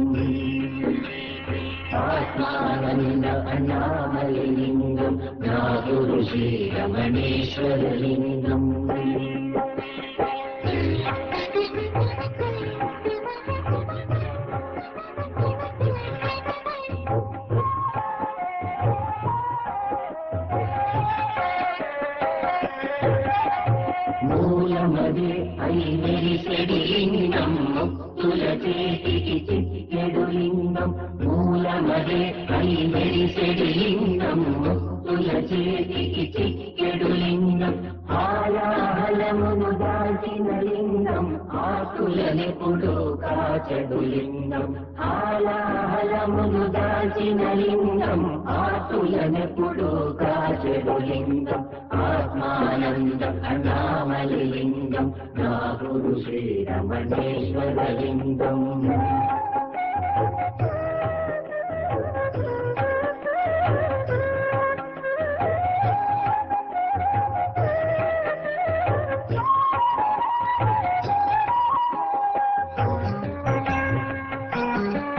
ఆత్మానంద అన్నామయలింగం నా గురు శ్రీరమణేశ్వరలింగం. మూలమదే ఐవెలిసెడి లింగం ముక్తుల చేతికి చిక్కెడు లింగం. మూలమదే ఐవెలిసెడి లింగం ముక్తుల చేతికి చిక్కెడు లింగం. ఆలాహలమును దాల్చిన లింగం ఆకులనెప్పుడు కాచెడు లింగం. ఆలాహలమును దాల్చిన లింగం ఆకులనెప్పుడు కాచెడు లింగం. ఆత్మానంద అన్నామలింగం నా గురు శ్రీరమణేశ్వరలింగం.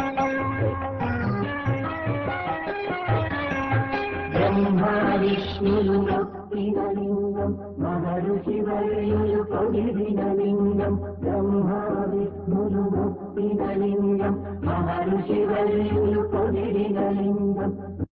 బ్రహ్మ విష్ణు వర్యులు మొక్కిన లింగం మహర్షి వర్యులు పొగిడిన లింగం బ్రహ్మ విష్ణులు మొక్కిన లింగం మహర్షి వర్యులు పొగిడిన లింగం